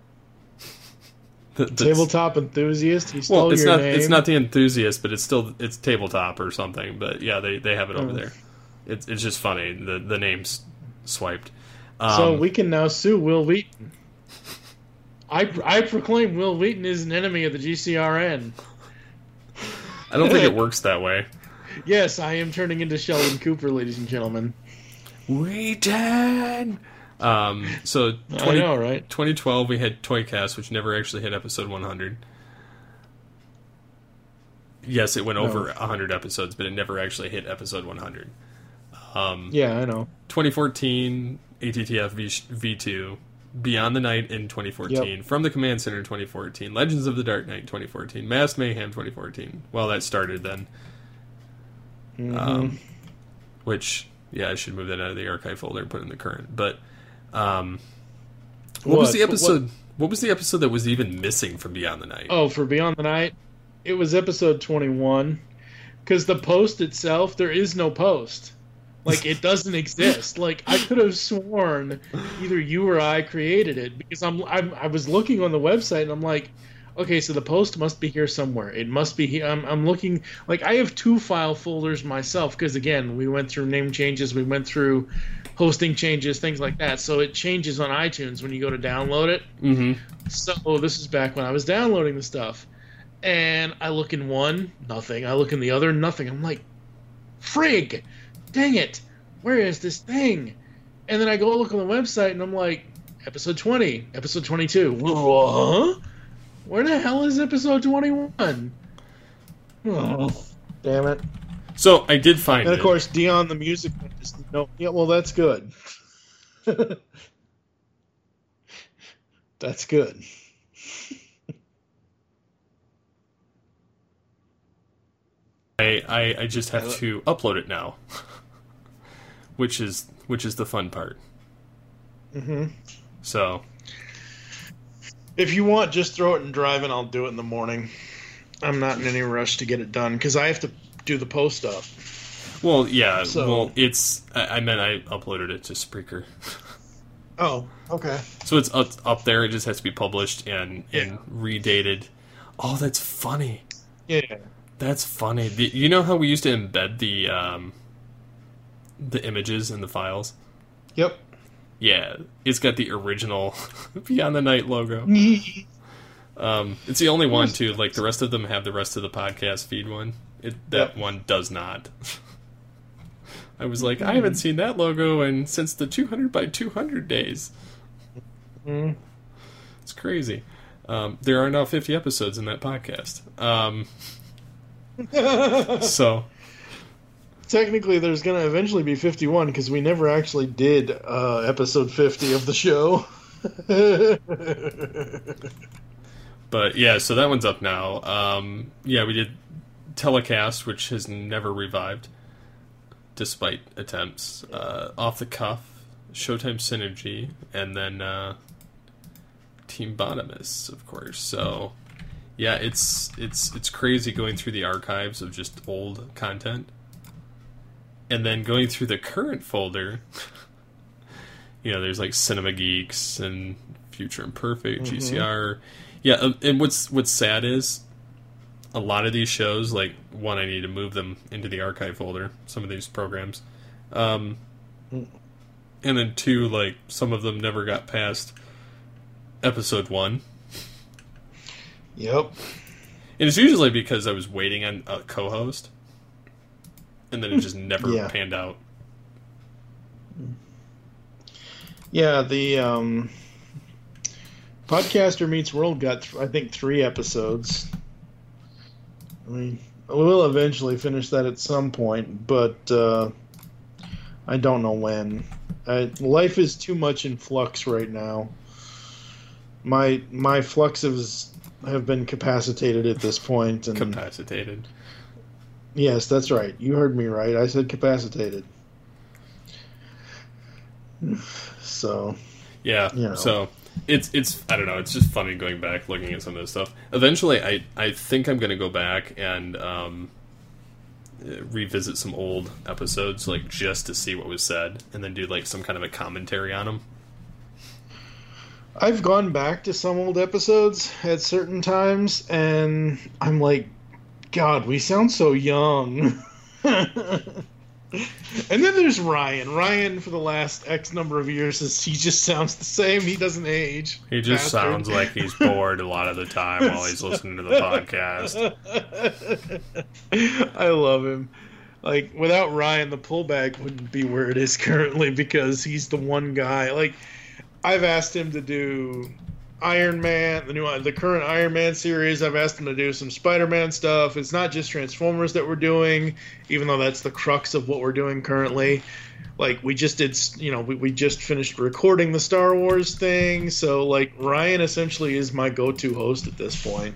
The- the- Tabletop enthusiast. He stole well, it's your not. name. It's not the enthusiast, but it's still it's tabletop or something. But yeah, they, they have it over Oh. there. It's it's just funny. The the name's swiped. Um, So we can now sue Will Wheaton. I I proclaim Will Wheaton is an enemy of the G C R N. I don't think it works that way. Yes, I am turning into Sheldon Cooper, ladies and gentlemen. Wheaton. Um. So I twenty, know, right? twenty twelve we had Toycast, which never actually hit episode one hundred. Yes, it went No. over one hundred episodes, but it never actually hit episode one hundred. Um, Yeah, I know. twenty fourteen A T T F v, V2, Beyond the Night in twenty fourteen, Yep. From the Command Center twenty fourteen, Legends of the Dark Knight twenty fourteen, Mass Mayhem twenty fourteen. Well, that started then. Mhm. Um, which, yeah, I should move that out of the archive folder and put it in the current. But um, what, was What? the episode? What? was the episode that was even missing from Beyond the Night? Oh, for Beyond the Night, it was episode twenty-one. Because the post itself, there is no post. Like, it doesn't exist. Like, I could have sworn either you or I created it. Because I'm, I'm I was looking on the website and I'm like, okay, so the post must be here somewhere. It must be here. I'm, I'm looking. Like, I have two file folders myself. Because, again, we went through name changes. We went through hosting changes, things like that. So it changes on iTunes when you go to download it. Mm-hmm. So this is back when I was downloading the stuff. And I look in one, nothing. I look in the other, nothing. I'm like, frig! Dang it! Where is this thing? And then I go look on the website and I'm like, episode twenty, episode twenty-two. What? Where the hell is episode twenty-one? Oh, damn it. So I did find And it. of course, Dion the music. Just, no, yeah, well, that's good. That's good. I, I, I just have to upload it now, which is which is the fun part. Mm-hmm. So If you want, just throw it in Drive and I'll do it in the morning. I'm not in any rush to get it done because I have to do the post up. well, yeah. So- well, it's I, I meant I uploaded it to Spreaker, Oh, okay. so it's up, up there. It just has to be published and and Yeah. redated. Oh, that's funny. Yeah. That's funny. The, you know how we used to embed the um, the images in the files? Yep. Yeah, it's got the original Beyond the Night logo. Um, it's the only one too. Like the rest of them have the rest of the podcast feed one. It, that Yep. one does not. I was like, I haven't seen that logo in since the two hundred by two hundred days. Mm. It's crazy. Um, there are now fifty episodes in that podcast. Um, so Technically, there's going to eventually be fifty-one because we never actually did uh, episode fifty of the show. But yeah, so that one's up now. Um, yeah, we did Telecast, which has never revived, despite attempts. Uh, Off the Cuff, Showtime Synergy, and then uh, Team Bottomus, of course. So yeah, it's it's it's crazy going through the archives of just old content, and then going through the current folder. You know, there's like Cinema Geeks and Future Imperfect, Mm-hmm. G C R. Yeah, uh, and what's what's sad is a lot of these shows, like, one, I need to move them into the archive folder, some of these programs. Um, and then two, like, some of them never got past episode one. Yep. And it's usually because I was waiting on a co-host, and then it just never Yeah. panned out. Yeah, the um, Podcaster Meets World got, th- I think, three episodes. I mean, we'll eventually finish that at some point, but uh, I don't know when. Uh, life is too much in flux right now. My my fluxives have been capacitated at this point, and Capacitated. yes, that's right. You heard me right. I said capacitated. So, Yeah, You know. so it's it's I don't know, it's just funny going back looking at some of this stuff. Eventually I, I think I'm going to go back and um, revisit some old episodes, like just to see what was said, and then do like some kind of a commentary on them. I've gone back to some old episodes at certain times, and I'm like, God, we sound so young. And then there's Ryan. Ryan, for the last X number of years, is, he just sounds the same. He doesn't age. He just Bastard. sounds like he's bored a lot of the time while he's listening to the podcast. I love him. Like, without Ryan, the pullback wouldn't be where it is currently, because he's the one guy. Like, I've asked him to do Iron Man, the new, the current Iron Man series. I've asked him to do some Spider-Man stuff. It's not just Transformers that we're doing, even though that's the crux of what we're doing currently. Like, we just did, you know, we, we just finished recording the Star Wars thing. So, like, Ryan essentially is my go-to host at this point.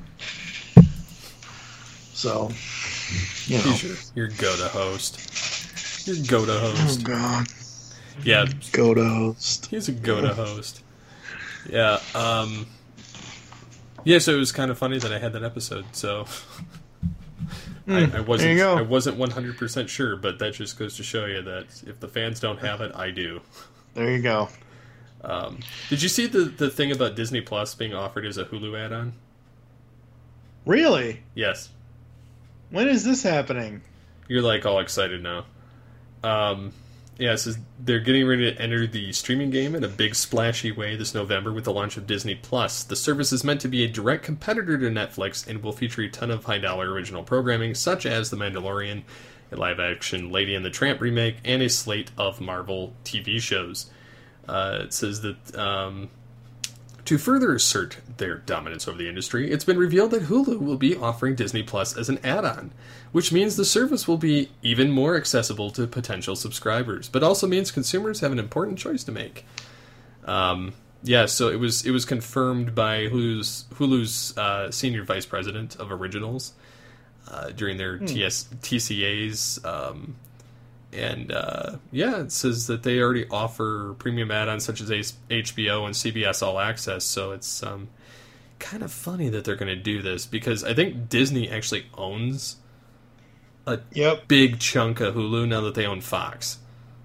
So, you know. He's your, your go-to host. Your go-to Oh, host. God. Yeah, Go-to host. he's a go-to host. Yeah, um... Yeah, so it was kind of funny that I had that episode, so... Mm, I, I wasn't there you go. I wasn't one hundred percent sure, but that just goes to show you that if the fans don't have it, I do. There you go. Um, did you see the, the thing about Disney Plus being offered as a Hulu add-on? Really? Yes. When is this happening? You're like all excited now. Um, yeah, it says they're getting ready to enter the streaming game in a big splashy way this November with the launch of Disney Plus. The service is meant to be a direct competitor to Netflix and will feature a ton of high-dollar original programming, such as The Mandalorian, a live-action Lady and the Tramp remake, and a slate of Marvel T V shows. Uh, it says that um, to further assert their dominance over the industry, it's been revealed that Hulu will be offering Disney Plus as an add-on, which means the service will be even more accessible to potential subscribers, but also means consumers have an important choice to make. Um, yeah, so it was it was confirmed by Hulu's, Hulu's uh, senior vice president of originals uh, during their Hmm. T S, T C As. Um, and uh, yeah, it says that they already offer premium add-ons such as H B O and C B S All Access, so it's um, kind of funny that they're going to do this, because I think Disney actually owns a Yep. big chunk of Hulu now that they own Fox,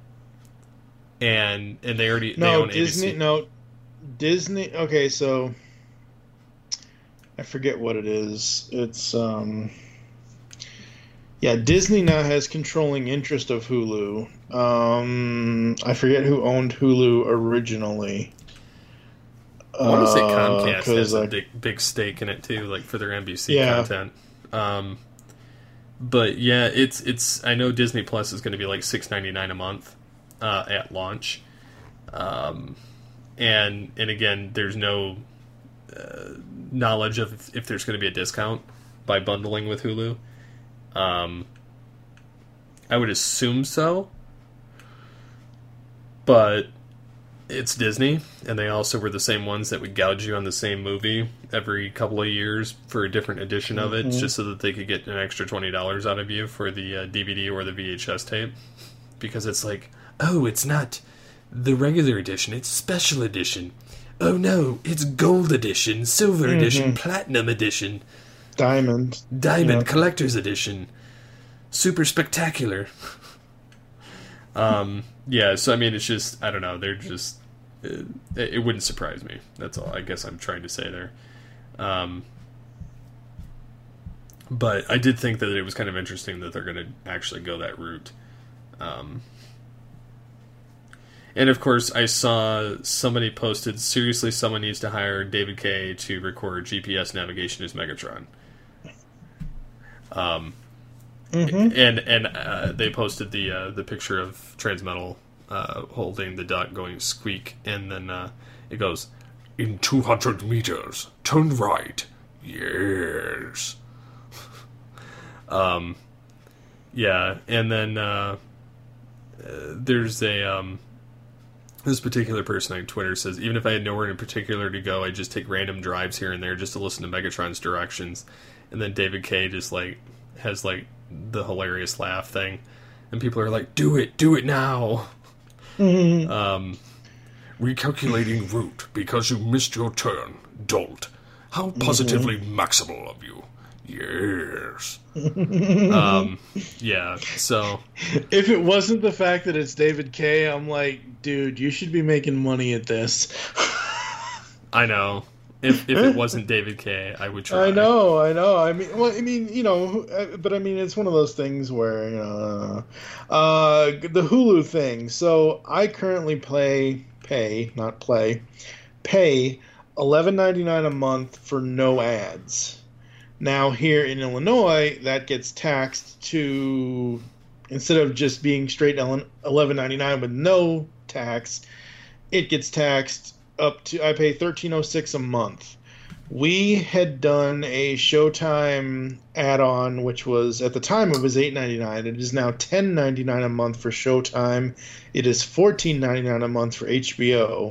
and and they already they No, own Disney. A B C. No, Disney. Okay, so I forget what it is. It's um. Yeah, Disney now has controlling interest of Hulu. Um, I forget who owned Hulu originally. I want to say Uh, Comcast 'cause, has a like, big, big stake in it too, like for their N B C Yeah. content. Um, but yeah, it's it's. I know Disney Plus is going to be like six ninety nine a month uh, at launch, um, and and again, there's no uh, knowledge of if, if there's going to be a discount by bundling with Hulu. Um, I would assume so, but it's Disney, and they also were the same ones that would gouge you on the same movie every couple of years for a different edition of it, Mhm. just so that they could get an extra twenty dollars out of you for the uh, D V D or the V H S tape. Because it's like, oh, it's not the regular edition, it's special edition. Oh no, it's gold edition, silver edition, platinum edition, Diamond. diamond Yeah. collector's edition, super spectacular. um, yeah, so I mean, it's just, I don't know, they're just, it, it wouldn't surprise me. That's all I guess I'm trying to say there. Um, but I did think that it was kind of interesting that they're going to actually go that route. Um, And of course, I saw somebody posted, seriously, someone needs to hire David Kaye to record G P S navigation as Megatron. Um, mm-hmm. And and uh, they posted the uh, the picture of Transmetal uh, holding the duck going squeak, and then uh, it goes, in two hundred meters, turn right. Yes. um, yeah, and then uh, uh, there's a... Um, This particular person on Twitter says, even if I had nowhere in particular to go, I'd just take random drives here and there just to listen to Megatron's directions. And then David Kaye just, like, has, like, the hilarious laugh thing. And people are like, do it, do it now. Mm-hmm. Um, Recalculating route because you missed your turn, dolt. How positively mm-hmm. maximal of you. Yes. um, yeah, so... If it wasn't the fact that it's David Kaye, I'm like, dude, you should be making money at this. I know. If if it wasn't David Kaye, I would try. I know, I know. I mean, well, I mean, you know, but I mean, it's one of those things where, you know, uh, the Hulu thing. So I currently play, pay, not play, pay eleven ninety-nine a month for no ads. Now, here in Illinois, that gets taxed to, instead of just being straight eleven ninety-nine with no tax, it gets taxed up to, I pay thirteen oh six a month. We had done a Showtime add-on, which was, at the time, it was eight ninety-nine. It is now ten ninety-nine a month for Showtime. It is fourteen ninety-nine a month for H B O.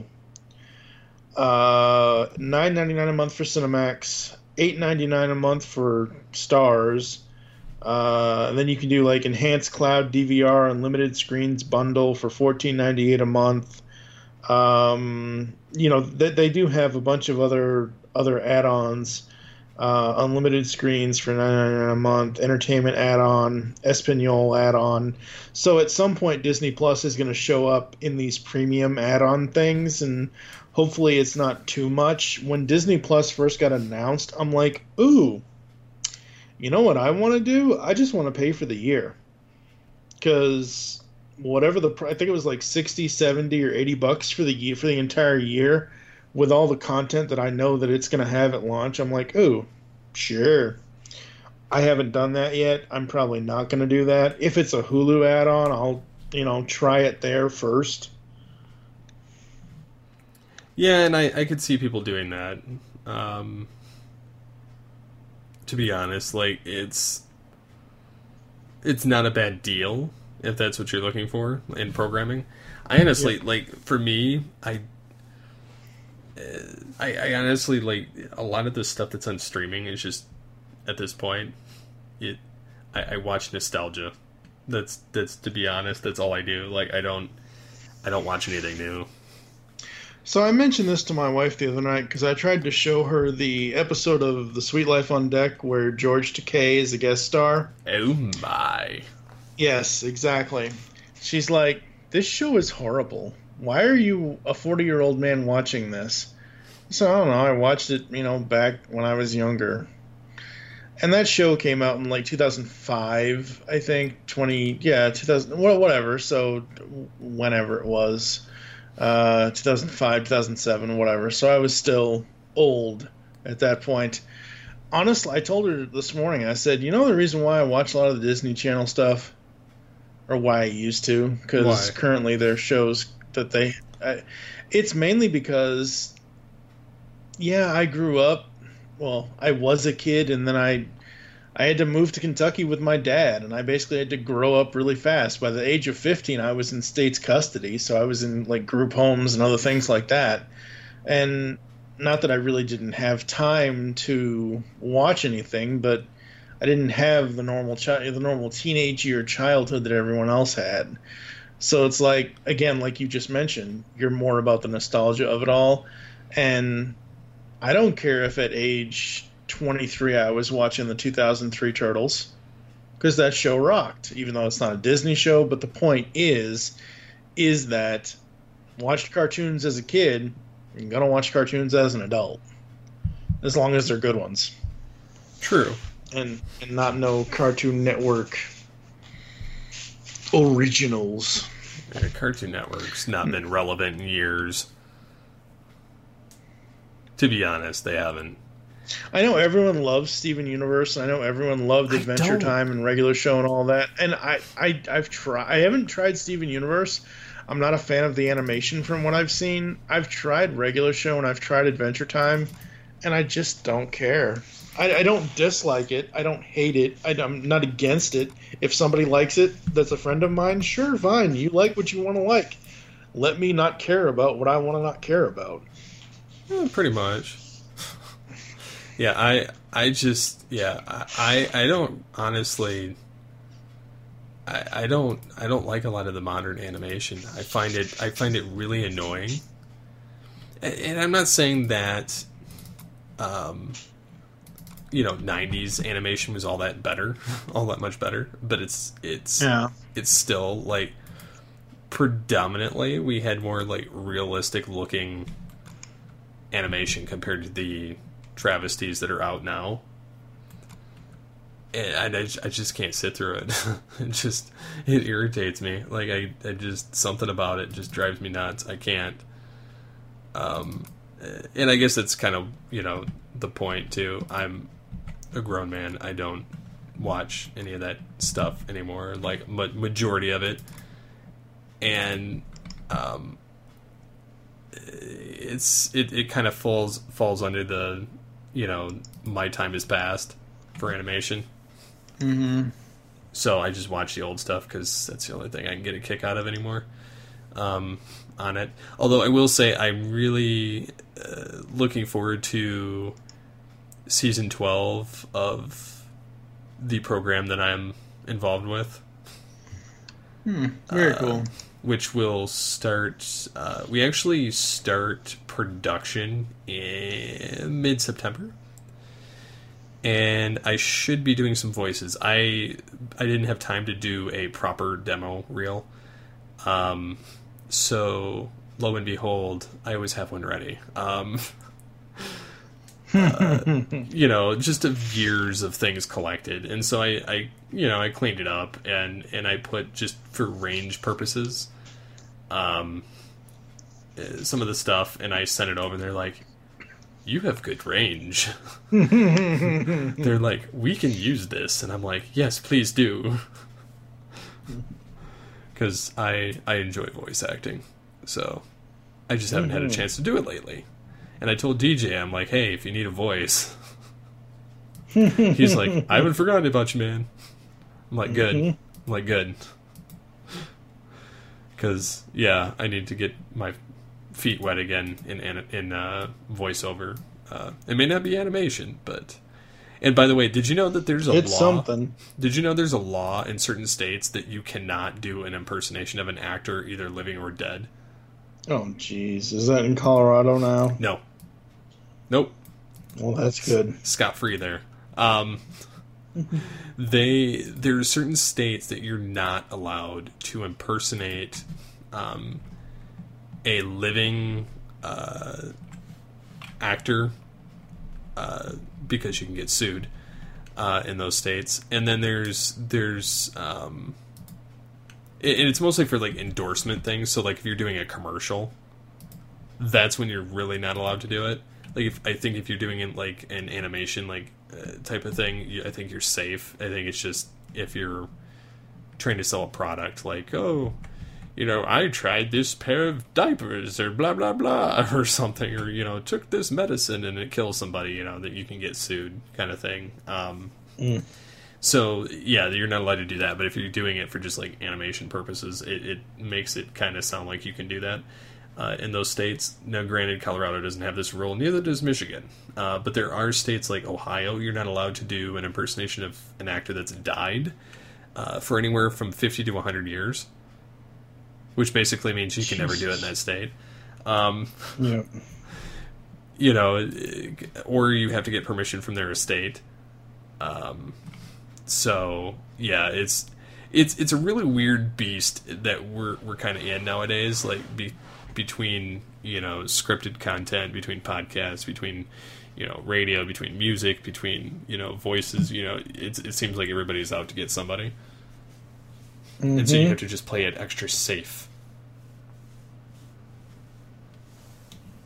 Uh, nine ninety-nine a month for Cinemax. eight ninety-nine a month for Stars. Uh, and then you can do like Enhanced Cloud D V R Unlimited Screens bundle for fourteen ninety-eight a month. Um, you know, they, they do have a bunch of other other add-ons. Uh, unlimited Screens for nine ninety-nine a month, entertainment add-on, Espanol add-on. So at some point Disney Plus is going to show up in these premium add-on things, and hopefully it's not too much. When Disney Plus first got announced, I'm like, ooh, you know what I want to do? I just want to pay for the year. Because whatever the, I think it was like sixty, seventy, or eighty bucks for the year, for the entire year, with all the content that I know that it's going to have at launch. I'm like, ooh, sure. I haven't done that yet. I'm probably not going to do that. If it's a Hulu add-on, I'll, you know, try it there first. Yeah, and I, I could see people doing that. Um, to be honest, like, it's it's not a bad deal if that's what you're looking for in programming. I honestly, yeah. like, for me, I, I, I honestly, like, a lot of the stuff that's on streaming is just, at this point, it, I, I watch nostalgia. That's, that's, to be honest, that's all I do. Like, I don't, I don't watch anything new. So I mentioned this to my wife the other night because I tried to show her the episode of The Sweet Life on Deck where George Takei is a guest star. Oh my. Yes, exactly. She's like, this show is horrible. Why are you a forty-year-old man watching this? So I don't know. I watched it, you know, back when I was younger. And that show came out in like two thousand five, I think. twenty, yeah, two thousand, well, whatever. So whenever it was. Uh, two thousand five, two thousand seven, whatever. So I was still old at that point. Honestly, I told her this morning, I said, you know the reason why I watch a lot of the Disney Channel stuff? Or why I used to? Because currently there are shows that they... I, it's mainly because, yeah, I grew up... Well, I was a kid, and then I... I had to move to Kentucky with my dad, and I basically had to grow up really fast. By the age of fifteen, I was in state's custody, so I was in like group homes and other things like that. And not that I really didn't have time to watch anything, but I didn't have the normal chi- the normal teenage year childhood that everyone else had. So it's like, again, like you just mentioned, you're more about the nostalgia of it all. And I don't care if at age twenty-three I was watching the two thousand three Turtles, because that show rocked, even though it's not a Disney show. But the point is is that watched cartoons as a kid, you're gonna watch cartoons as an adult, as long as they're good ones. True. And and not no Cartoon Network originals. Cartoon Network's not been relevant in years. To be honest, they haven't. I know everyone loves Steven Universe. I know everyone loved I Adventure don't. Time and Regular Show and all that. And I, I, I've tried. I haven't tried Steven Universe. I'm not a fan of the animation from what I've seen. I've tried Regular Show and I've tried Adventure Time, and I just don't care. I, I don't dislike it. I don't hate it. I, I'm not against it. If somebody likes it, that's a friend of mine. Sure, fine. You like what you want to like. Let me not care about what I want to not care about. Eh, pretty much. Yeah, I I just yeah I I don't honestly I I don't I don't like a lot of the modern animation. I find it I find it really annoying. And, and I'm not saying that um you know nineties animation was all that better, all that much better, but it's it's Yeah. it's still like predominantly we had more like realistic looking animation compared to the travesties that are out now, and I, I just can't sit through it. It just it irritates me. Like I, I just something about it just drives me nuts. I can't. Um, and I guess that's kind of you know the point too. I'm a grown man. I don't watch any of that stuff anymore. Like ma- majority of it, and um, it's it, it kind of falls falls under the you know my time is past for animation. Mm-hmm. So I just watch the old stuff because that's the only thing I can get a kick out of anymore um, on it. Although I will say I'm really uh, looking forward to season twelve of the program that I'm involved with. Hmm. Very Uh, cool. Which will start. Uh, we actually start production in mid-September, and I should be doing some voices. I I didn't have time to do a proper demo reel, um, so lo and behold, I always have one ready. Um, uh, you know, just of years of things collected, and so I, I, you know, I cleaned it up and and I put just for range purposes, um, uh, some of the stuff, and I sent it over, and they're like, "You have good range." They're like, "We can use this," and I'm like, "Yes, please do," because I I enjoy voice acting, so I just haven't had a chance to do it lately. And I told D J, I'm like, hey, if you need a voice. He's like, I haven't forgotten about you, man. I'm like, good. I'm like, good. Because, yeah, I need to get my feet wet again in in, in uh, voiceover. Uh, it may not be animation, but... And by the way, did you know that there's a It's law... something. Did you know there's a law in certain states that you cannot do an impersonation of an actor, either living or dead? Oh, jeez. Is that in Colorado now? No. Nope. Well, that's good. Scot-free there. Um, they there are certain states that you're not allowed to impersonate um, a living uh, actor uh, because you can get sued uh, in those states. And then there's there's um, and it's mostly for like endorsement things. So like if you're doing a commercial, that's when you're really not allowed to do it. Like if, I think if you're doing it like an animation like uh, type of thing, you, I think you're safe. I think it's just if you're trying to sell a product, like oh, you know, I tried this pair of diapers or blah blah blah or something, or you know, took this medicine and it kills somebody, you know, that you can get sued, kind of thing. Um, Mm. So yeah, you're not allowed to do that. But if you're doing it for just like animation purposes, it, it makes it kind of sound like you can do that. Uh, in those states. Now, granted, Colorado doesn't have this rule, neither does Michigan. Uh, but there are states like Ohio, you're not allowed to do an impersonation of an actor that's died uh, for anywhere from fifty to one hundred years, which basically means you can never do it in that state. Um, Yeah. you know, or you have to get permission from their estate. Um, so, yeah, it's it's it's a really weird beast that we're we're kind of in nowadays, like be, between, you know, scripted content, between podcasts, between, you know, radio, between music, between, you know, voices, you know, it, it seems like everybody's out to get somebody. Mm-hmm. And so you have to just play it extra safe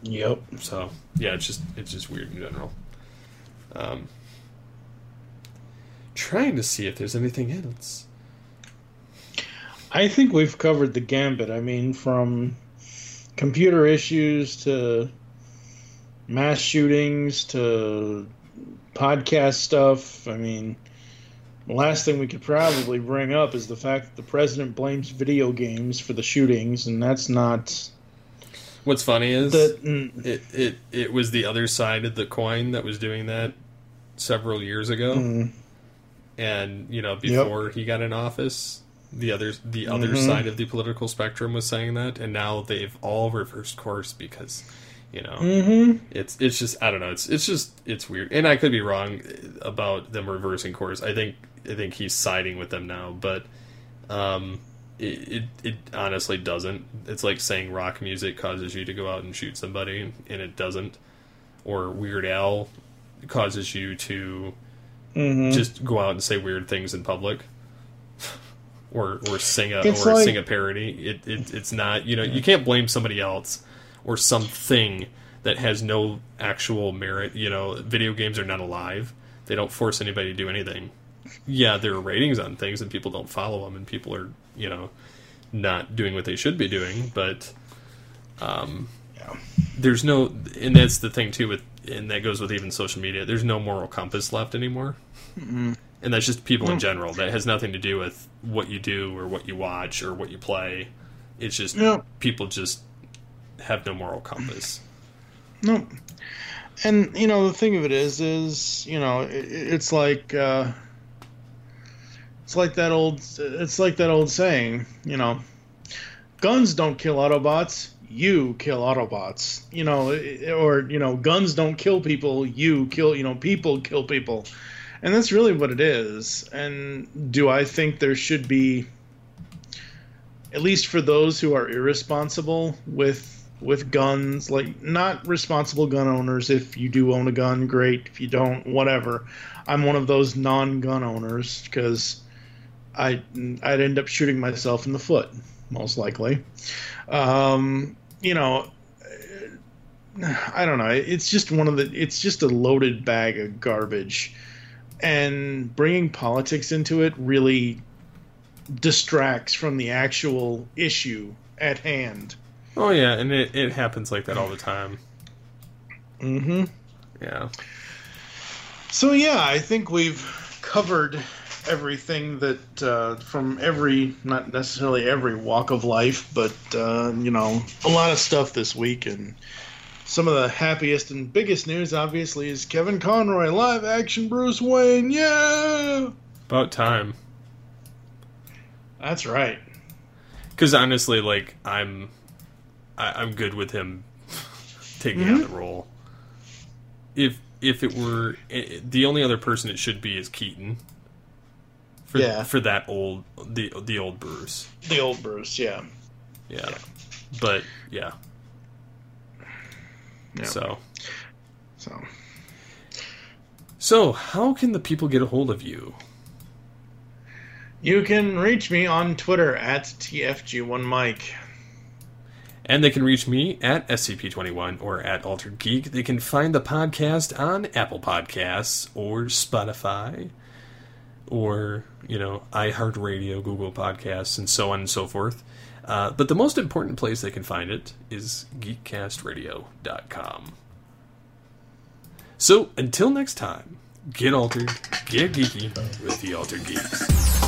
Yep. So yeah, it's just it's just weird in general. Um, trying to see if there's anything else. I think we've covered the gambit. I mean, from computer issues to mass shootings to podcast stuff. I mean, the last thing we could probably bring up is the fact that the president blames video games for the shootings, and that's not... What's funny is the, mm, it, it, it was the other side of the coin that was doing that several years ago. Mm. And, you know, before yep. he got in office, the other, the other mm-hmm. side of the political spectrum was saying that, and now they've all reversed course because... You know, mm-hmm. it's it's just I don't know. It's it's just it's weird, and I could be wrong about them reversing course. I think I think he's siding with them now, but um, it, it it honestly doesn't. It's like saying rock music causes you to go out and shoot somebody, and it doesn't. Or Weird Al causes you to mm-hmm. just go out and say weird things in public, or or sing a it's or like... sing a parody. It, it it's not you know you can't blame somebody else. Or something that has no actual merit. You know, video games are not alive. They don't force anybody to do anything. Yeah, there are ratings on things, and people don't follow them, and people are, you know, not doing what they should be doing. But um, yeah. there's no, and that's the thing too. With and that goes with even social media. There's no moral compass left anymore, mm-hmm. and that's just people mm-hmm. in general. That has nothing to do with what you do or what you watch or what you play. It's just yeah. people just. Have no moral compass. No, and you know the thing of it is, is you know it, it's like uh, it's like that old it's like that old saying, you know, guns don't kill Autobots, you kill Autobots. You know, or you know, guns don't kill people, you kill. You know, people kill people, and that's really what it is. And do I think there should be, at least for those who are irresponsible with. with guns, like not responsible gun owners. If you do own a gun, great. If you don't, whatever. I'm one of those non-gun owners because I I'd end up shooting myself in the foot most likely. Um, you know, I don't know. It's just one of the. It's just a loaded bag of garbage, and bringing politics into it really distracts from the actual issue at hand. Oh, yeah, and it, it happens like that all the time. Mm-hmm. Yeah. So, yeah, I think we've covered everything that, uh, from every, not necessarily every walk of life, but, uh, you know, a lot of stuff this week. And some of the happiest and biggest news, obviously, is Kevin Conroy, live-action Bruce Wayne. Yeah! About time. That's right. Because, honestly, like, I'm... I, I'm good with him taking mm-hmm. on the role. If if it were it, the only other person it should be is Keaton. For, yeah. For that old the the old Bruce. The old Bruce, yeah. Yeah. yeah. But yeah. yeah. So. So. So how can the people get a hold of you? You can reach me on Twitter at T F G one Mike. And they can reach me at S C P twenty-one or at Altered Geek. They can find the podcast on Apple Podcasts or Spotify or, you know, iHeartRadio, Google Podcasts, and so on and so forth. Uh, but the most important place they can find it is geekcast radio dot com. So, until next time, get altered, get geeky with the Altered Geeks.